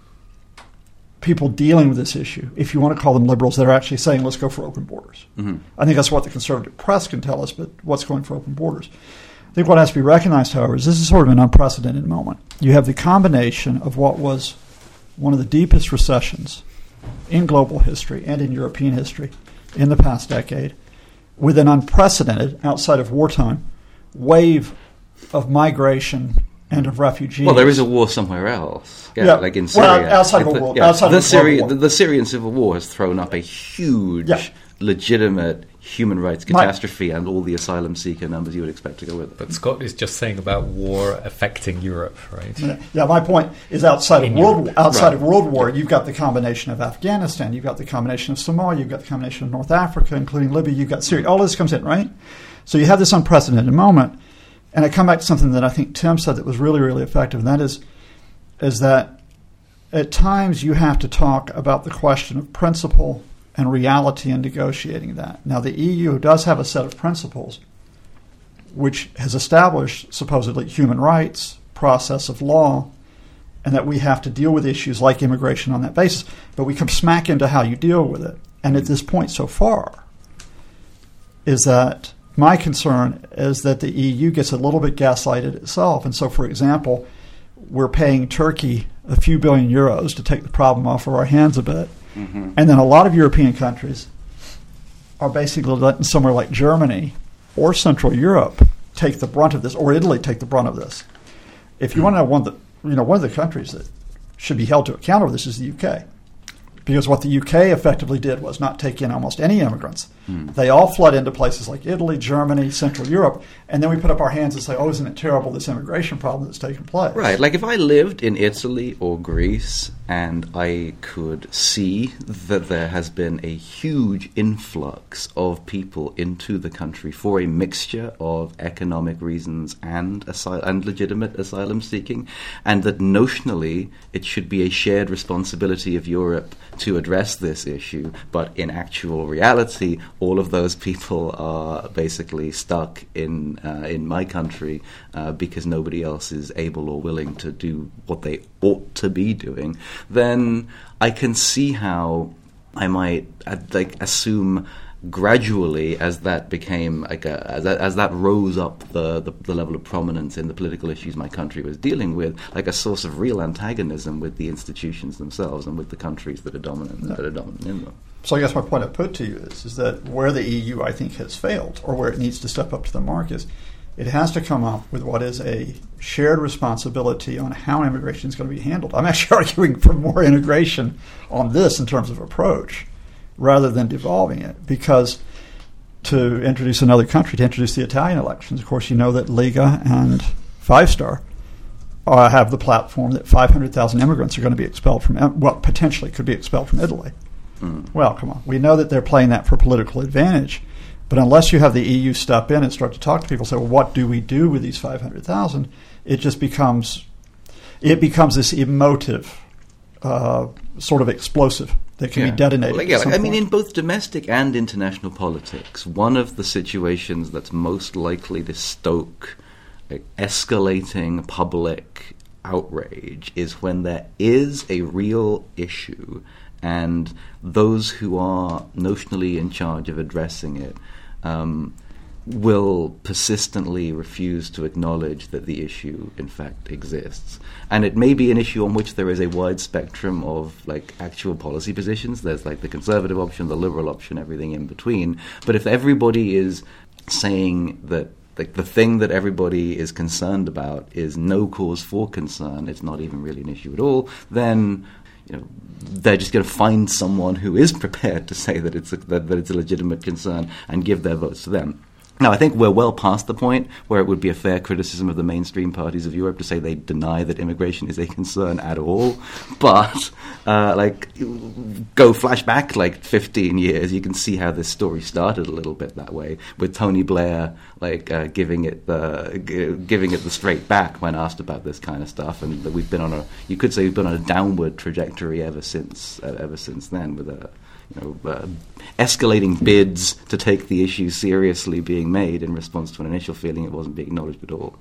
B: people dealing with this issue, if you want to call them liberals, that are actually saying, let's go for open borders. Mm-hmm. I think that's what the conservative press can tell us, but what's going for open borders? I think what has to be recognized, however, is this is sort of an unprecedented moment. You have the combination of what was one of the deepest recessions in global history and in European history in the past decade, with an unprecedented, outside of wartime, wave of migration and of refugees.
A: Well, there is a war somewhere else. Yeah,
B: yeah.
A: like in Syria.
B: Well, outside of a war. Yeah. Outside
A: the,
B: of
A: Syria
B: war.
A: The, the Syrian civil war has thrown up a huge,
B: yeah.
A: legitimate human rights catastrophe My, and all the asylum seeker numbers you would expect to go with it.
C: But Scott is just saying about war affecting Europe, right?
B: Yeah, my point is outside
C: in
B: of World
C: Europe.
B: outside
A: right.
B: of World War, you've got the combination of Afghanistan, you've got the combination of Somalia, you've got the combination of North Africa, including Libya, you've got Syria. All this comes in, right? So you have this unprecedented moment. And I come back to something that I think Tim said that was really, really effective, and that is, is that at times you have to talk about the question of principle and reality in negotiating that. Now, the E U does have a set of principles which has established, supposedly, human rights, process of law, and that we have to deal with issues like immigration on that basis. But we come smack into how you deal with it. And at this point so far is that my concern is that the E U gets a little bit gaslighted itself. And so, for example, we're paying Turkey a few billion euros to take the problem off of our hands a bit. Mm-hmm. And then a lot of European countries are basically letting somewhere like Germany or Central Europe take the brunt of this, or Italy take the brunt of this. If you mm-hmm. want to know one of the, you know, one of the countries that should be held to account over this is the U K. Because what the U K effectively did was not take in almost any immigrants. Hmm. They all flood into places like Italy, Germany, Central Europe, and then we put up our hands and say, oh, isn't it terrible, this immigration problem that's taking place?
A: Right. Like if I lived in Italy or Greece and I could see that there has been a huge influx of people into the country for a mixture of economic reasons and, asyl- and legitimate asylum seeking, and that notionally it should be a shared responsibility of Europe to address this issue, but in actual reality, all of those people are basically stuck in uh, in my country uh, because nobody else is able or willing to do what they ought to be doing, then I can see how I might uh, like assume gradually, as that became like a, as, that, as that rose up the, the the level of prominence in the political issues my country was dealing with, like a source of real antagonism with the institutions themselves and with the countries that are dominant no. that are dominant in them.
B: So I guess my point I put to you is is that where the E U I think has failed, or where it needs to step up to the mark, is it has to come up with what is a shared responsibility on how immigration is going to be handled. I'm actually arguing for more integration on this in terms of approach, rather than devolving it, because to introduce another country, to introduce the Italian elections, of course, you know that Lega and Five Star uh, have the platform that five hundred thousand immigrants are going to be expelled from, well, potentially could be expelled from Italy. Mm. Well, come on. We know that they're playing that for political advantage, but unless you have the E U step in and start to talk to people, say, well, what do we do with these five hundred thousand? It just becomes, it becomes this emotive, uh, sort of explosive that can
A: yeah.
B: be detonated.
A: Well, yeah, like, I
B: point.
A: mean, in both domestic and international politics, one of the situations that's most likely to stoke like, escalating public outrage is when there is a real issue and those who are notionally in charge of addressing it um, will persistently refuse to acknowledge that the issue in fact exists. And it may be an issue on which there is a wide spectrum of like actual policy positions. There's like the conservative option, the liberal option, everything in between. But if everybody is saying that like the thing that everybody is concerned about is no cause for concern, it's not even really an issue at all, then you know they're just going to find someone who is prepared to say that it's a, that, that it's a legitimate concern and give their votes to them. Now, I think we're well past the point where it would be a fair criticism of the mainstream parties of Europe to say they deny that immigration is a concern at all. But, uh, like, go flashback like fifteen years, you can see how this story started a little bit that way, with Tony Blair, like, uh, giving it the g- giving it the straight back when asked about this kind of stuff. And that we've been on a, you could say we've been on a downward trajectory ever since, uh, ever since then, with a You know, uh, escalating bids to take the issue seriously being made in response to an initial feeling it wasn't being acknowledged at all.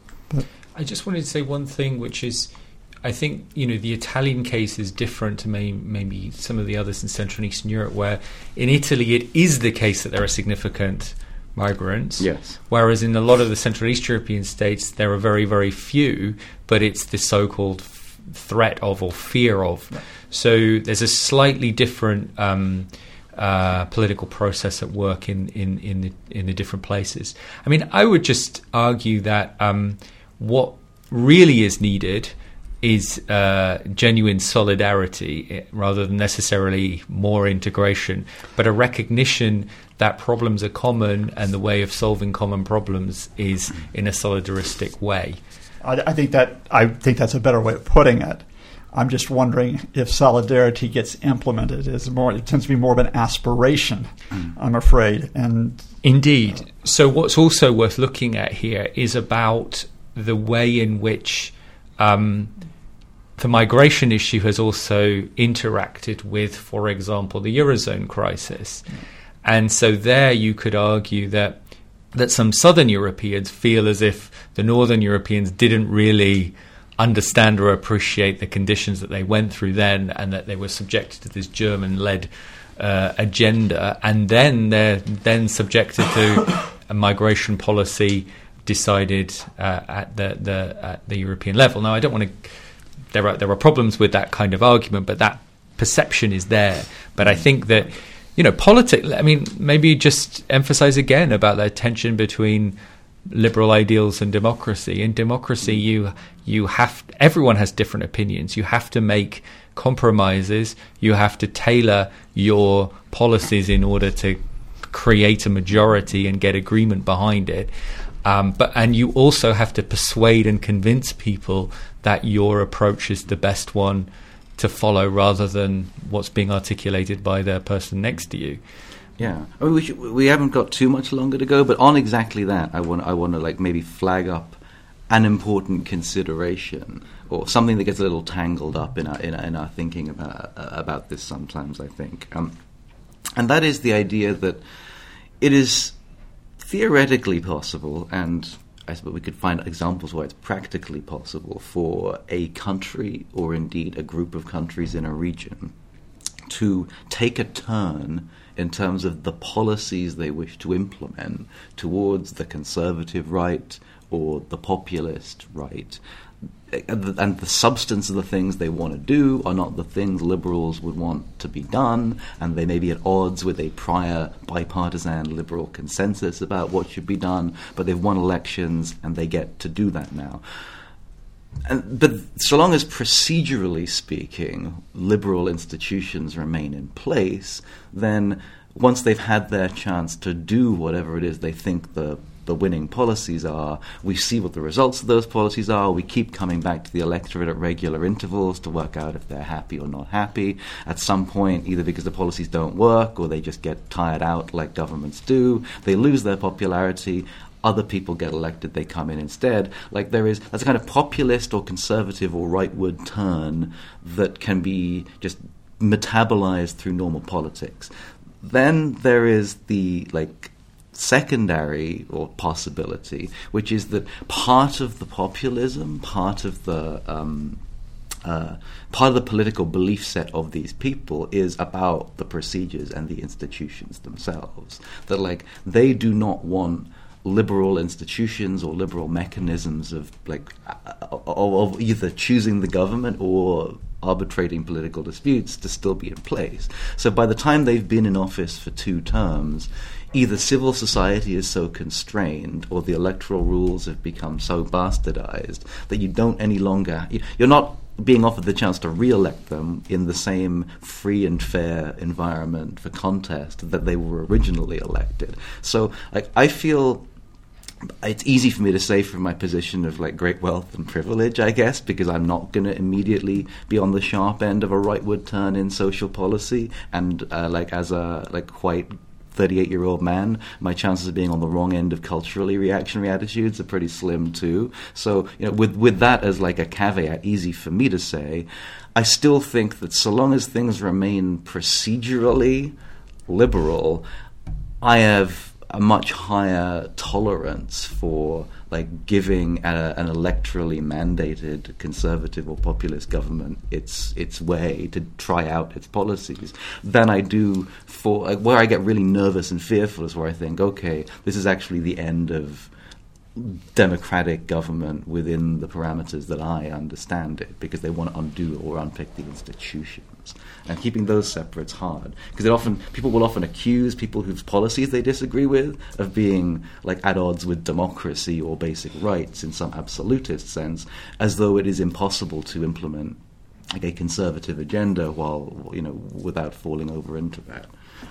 C: I just wanted to say one thing, which is, I think, you know, the Italian case is different to may, maybe some of the others in Central and Eastern Europe, where in Italy it is the case that there are significant migrants.
A: Yes.
C: Whereas in a lot of the Central and East European states, there are very, very few, but it's the so-called f- threat of or fear of. Right. So there's a slightly different um, uh, political process at work in, in, in, the, in the different places. I mean, I would just argue that um, what really is needed is uh, genuine solidarity rather than necessarily more integration, but a recognition that problems are common and the way of solving common problems is in a solidaristic way.
B: I, I think that I think that's a better way of putting it. I'm just wondering if solidarity gets implemented. It's more, it tends to be more of an aspiration, mm. I'm afraid. And
C: indeed. Uh, so what's also worth looking at here is about the way in which um, the migration issue has also interacted with, for example, the Eurozone crisis. Mm. And so there you could argue that that some Southern Europeans feel as if the Northern Europeans didn't really understand or appreciate the conditions that they went through then, and that they were subjected to this German-led uh, agenda, and then they're then subjected to a migration policy decided uh, at the, the at the European level. Now, I don't want to. There are there are problems with that kind of argument, but that perception is there. But I think that, you know, politics. I mean, maybe just emphasize again about that tension between liberal ideals and democracy. In democracy, you you have everyone has different opinions. You have to make compromises. You have to tailor your policies in order to create a majority and get agreement behind it. Um, but and you also have to persuade and convince people that your approach is the best one to follow, rather than what's being articulated by the person next to you.
A: Yeah, I mean, we should, we haven't got too much longer to go, but on exactly that, I want I want to like maybe flag up an important consideration, or something that gets a little tangled up in our in our, in our thinking about uh, about this sometimes, I think, um, and that is the idea that it is theoretically possible, and I suppose we could find examples where it's practically possible for a country, or indeed a group of countries in a region, to take a turn in terms of the policies they wish to implement towards the conservative right or the populist right. And the substance of the things they want to do are not the things liberals would want to be done, and they may be at odds with a prior bipartisan liberal consensus about what should be done, but they've won elections and they get to do that now. And, but so long as, procedurally speaking, liberal institutions remain in place, then once they've had their chance to do whatever it is they think the the winning policies are, we see what the results of those policies are, we keep coming back to the electorate at regular intervals to work out if they're happy or not happy. At some point, either because the policies don't work or they just get tired out like governments do, they lose their popularity, other people get elected, they come in instead. Like there is, that's a kind of populist or conservative or rightward turn that can be just metabolized through normal politics. Then there is the, like, secondary or possibility, which is that part of the populism, part of the um, uh, part of the political belief set of these people is about the procedures and the institutions themselves. That, like, they do not want liberal institutions or liberal mechanisms of, like, of, of either choosing the government or arbitrating political disputes to still be in place. So by the time they've been in office for two terms, either civil society is so constrained or the electoral rules have become so bastardized that you don't any longer, you're not being offered the chance to re-elect them in the same free and fair environment for contest that they were originally elected. So, like, I feel it's easy for me to say from my position of, like, great wealth and privilege, I guess, because I'm not going to immediately be on the sharp end of a rightward turn in social policy, and uh, like as a like quite thirty-eight-year-old man, my chances of being on the wrong end of culturally reactionary attitudes are pretty slim too. So, you know, with with that as like a caveat, easy for me to say, I still think that so long as things remain procedurally liberal, I have a much higher tolerance for, like, giving a, an electorally mandated conservative or populist government its its way to try out its policies than I do for, like, where I get really nervous and fearful is where I think, okay, this is actually the end of democratic government within the parameters that I understand it, because they want to undo or unpick the institutions. And keeping those separate is hard, because it often people will often accuse people whose policies they disagree with of being, like, at odds with democracy or basic rights in some absolutist sense, as though it is impossible to implement, like, a conservative agenda while, you know, without falling over into that.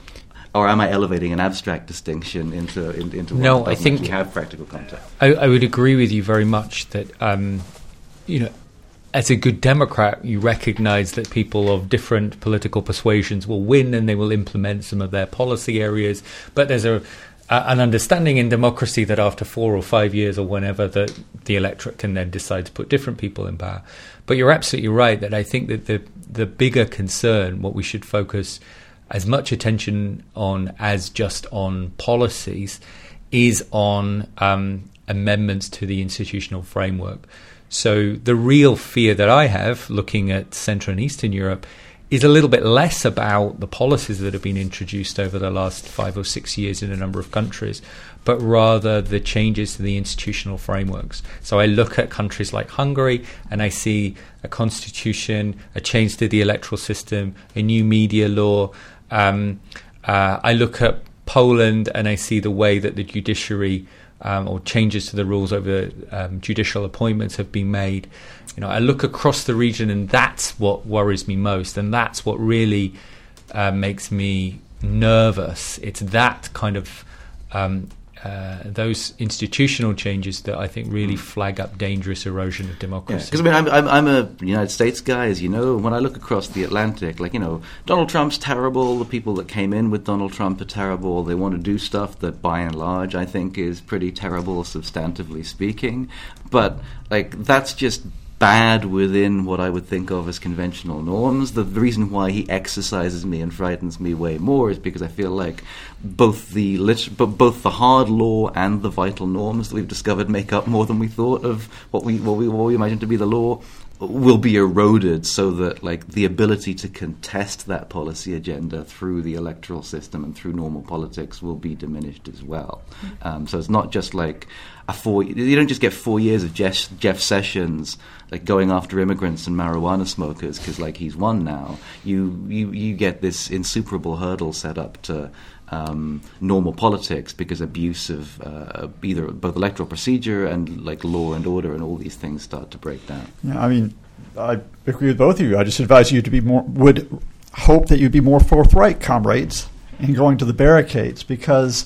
A: Or am I elevating an abstract distinction into in, into what
C: no? I think
A: you have practical context.
C: I, I would agree with you very much that um, you know, as a good Democrat, you recognise that people of different political persuasions will win and they will implement some of their policy areas. But there's a, a an understanding in democracy that after four or five years or whenever, that the electorate can then decide to put different people in power. But you're absolutely right that I think that the the bigger concern, what we should focus as much attention on as just on policies, is on um, amendments to the institutional framework. So the real fear that I have looking at Central and Eastern Europe is a little bit less about the policies that have been introduced over the last five or six years in a number of countries, but rather the changes to the institutional frameworks. So I look at countries like Hungary and I see a constitution, a change to the electoral system, a new media law. Um, uh, I look at Poland and I see the way that the judiciary um, or changes to the rules over um, judicial appointments have been made. You know, I look across the region and that's what worries me most, and that's what really uh, makes me nervous. It's that kind of um, uh, those institutional changes that I think really flag up dangerous erosion of democracy.
A: Because, yeah, I mean, I'm, I'm, I'm a United States guy, as you know. When I look across the Atlantic, like, you know, Donald Trump's terrible. The people that came in with Donald Trump are terrible. They want to do stuff that, by and large, I think is pretty terrible, substantively speaking. But, like, that's just bad within what I would think of as conventional norms. The, the reason why he exercises me and frightens me way more is because I feel like both the lit- both the hard law and the vital norms that we've discovered make up more than we thought of what we what we, what we imagined to be the law will be eroded, so that, like, the ability to contest that policy agenda through the electoral system and through normal politics will be diminished as well. Um, so it's not just like a four. You don't just get four years of Jeff, Jeff Sessions, like, going after immigrants and marijuana smokers because, like, he's won now. You you you get this insuperable hurdle set up to Um, normal politics, because abuse of uh, either both electoral procedure and, like, law and order and all these things start to break down.
B: Yeah, I mean, I agree with both of you. I just advise you to be more, would hope that you'd be more forthright, comrades, in going to the barricades, because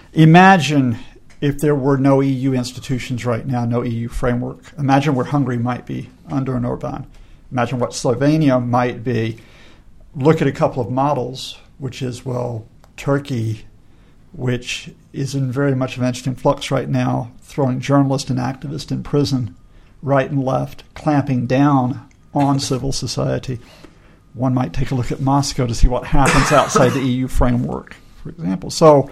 B: imagine if there were no E U institutions right now, no E U framework. Imagine where Hungary might be under an Orban. Imagine what Slovenia might be. Look at a couple of models, which is, well, Turkey, which is in very much of an interesting flux right now, throwing journalists and activists in prison right and left, clamping down on civil society. One might take a look at Moscow to see what happens outside the E U framework, for example. So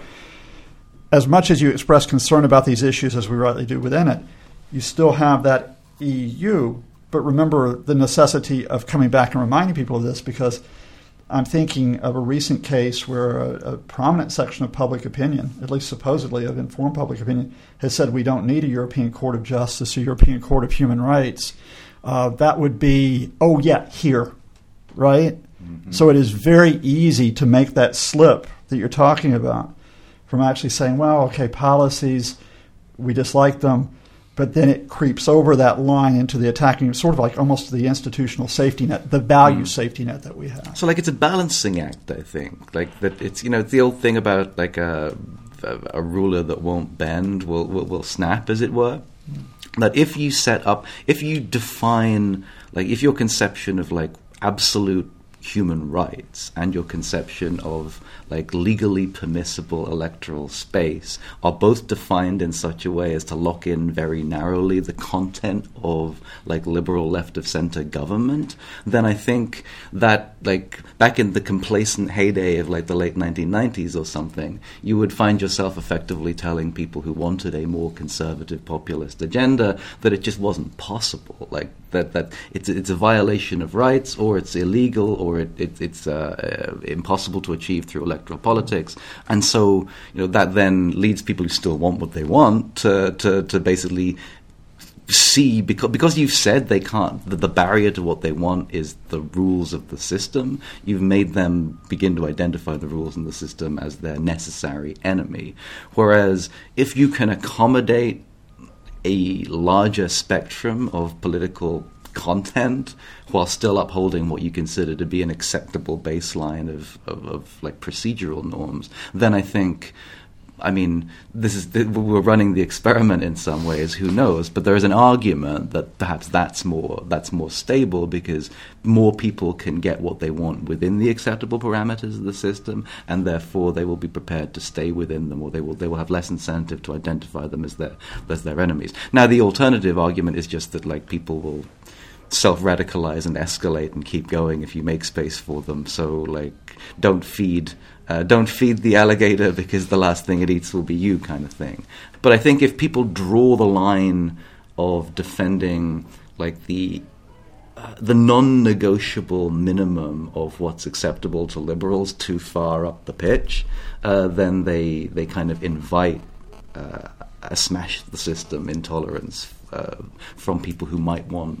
B: as much as you express concern about these issues, as we rightly do within it, you still have that E U but remember the necessity of coming back and reminding people of this, because I'm thinking of a recent case where a, a prominent section of public opinion, at least supposedly of informed public opinion, has said we don't need a European Court of Justice, a European Court of Human Rights. Uh, that would be, oh yeah, here, right? Mm-hmm. So it is very easy to make that slip that you're talking about from actually saying, well, okay, policies, we dislike them, but then it creeps over that line into the attacking, sort of like almost the institutional safety net, the value mm. safety net that we have.
A: So, like, it's a balancing act, I think. Like, that it's, you know, it's the old thing about, like, a, a, a ruler that won't bend will, will, will snap, as it were. Mm. That if you set up, if you define, like, if your conception of, like, absolute human rights and your conception of like legally permissible electoral space are both defined in such a way as to lock in very narrowly the content of like liberal left of center government, then I think that like back in the complacent heyday of like the late nineteen nineties or something, you would find yourself effectively telling people who wanted a more conservative populist agenda that it just wasn't possible. Like that that it's it's a violation of rights, or it's illegal, or it, it it's uh, uh, impossible to achieve through electoral politics. And so, you know, that then leads people who still want what they want to to, to basically see, because because you've said they can't, the, the barrier to what they want is the rules of the system, you've made them begin to identify the rules in the system as their necessary enemy. Whereas if you can accommodate a larger spectrum of political content while still upholding what you consider to be an acceptable baseline of, of, of like procedural norms, then I think, I mean, this is the, we're running the experiment in some ways. Who knows? But there is an argument that perhaps that's more that's more stable because more people can get what they want within the acceptable parameters of the system, and therefore they will be prepared to stay within them, or they will they will have less incentive to identify them as their as their enemies. Now, the alternative argument is just that like people will self-radicalize and escalate and keep going if you make space for them. So like, don't feed. Uh, don't feed the alligator because the last thing it eats will be you, kind of thing. But I think if people draw the line of defending like the uh, the non-negotiable minimum of what's acceptable to liberals too far up the pitch, uh, then they they kind of invite uh, a smash the system intolerance uh, from people who might want,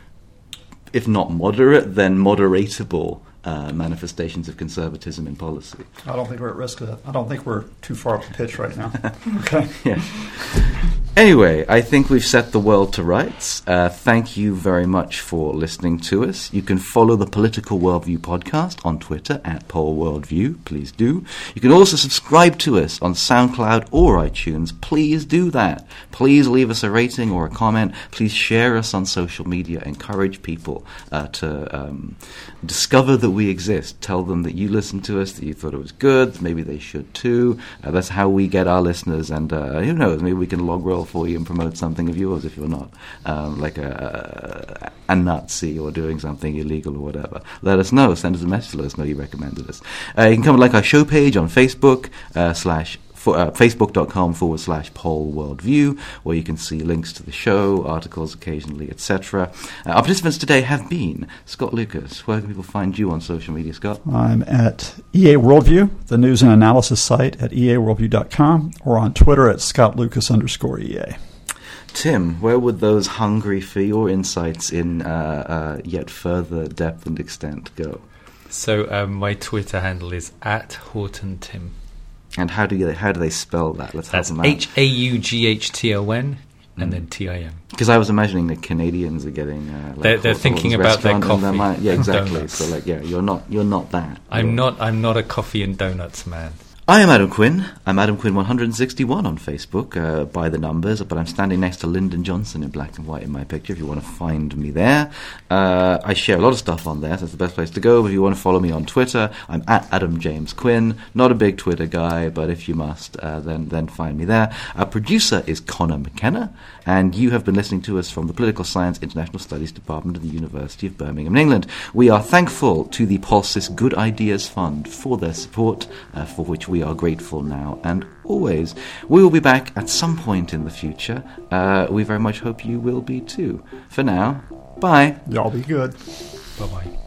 A: if not moderate, then moderatable Uh, manifestations of conservatism in policy.
B: I don't think we're at risk of that. I don't think we're too far up the pitch right now. Okay.
A: Yeah. Anyway, I think we've set the world to rights. Uh, thank you very much for listening to us. You can follow the Political Worldview podcast on Twitter at Pol Worldview. Please do. You can also subscribe to us on SoundCloud or iTunes. Please do that. Please leave us a rating or a comment. Please share us on social media. Encourage people uh, to um, discover that we exist. Tell them that you listened to us, that you thought it was good. Maybe they should too. Uh, that's how we get our listeners. And uh, who knows, maybe we can log roll for you and promote something of yours if you're not um, like a, a, a Nazi or doing something illegal or whatever. Let us know. Send us a message. Let us know you recommended us. Uh, you can come and like our show page on Facebook uh, slash For, uh, facebook.com forward slash Pol Worldview, where you can see links to the show, articles occasionally, et cetera. Uh, our participants today have been Scott Lucas. Where can people find you on social media, Scott?
B: I'm at E A Worldview, the news and analysis site at e a worldview dot com, or on Twitter at Scott Lucas underscore E A.
A: Tim, where would those hungry for your insights in uh, uh, yet further depth and extent go?
C: So um, my Twitter handle is at Horton Tim.
A: And how do you how do they spell that? Let's
C: That's
A: help them out.
C: H A U G H T O N and mm. then T I M.
A: Because I was imagining the Canadians are getting uh, like
C: they're, they're thinking about their coffee.
A: Their mind, yeah, exactly.
C: Donuts.
A: So like, yeah, you're not you're not that.
C: I'm
A: you're,
C: not I'm not a coffee and donuts man.
A: I am Adam Quinn. I'm Adam Quinn one sixty-one on Facebook, uh, by the numbers, but I'm standing next to Lyndon Johnson in black and white in my picture if you want to find me there. Uh, I share a lot of stuff on there, so that's the best place to go. If you want to follow me on Twitter, I'm at Adam James Quinn. Not a big Twitter guy, but if you must, uh, then, then find me there. Our producer is Connor McKenna, and you have been listening to us from the Political Science International Studies Department of the University of Birmingham in England. We are thankful to the Pulsis Good Ideas Fund for their support, uh, for which we we are grateful now and always. We will be back at some point in the future. Uh, we very much hope you will be too. For now, bye.
B: Y'all be good.
C: Bye-bye.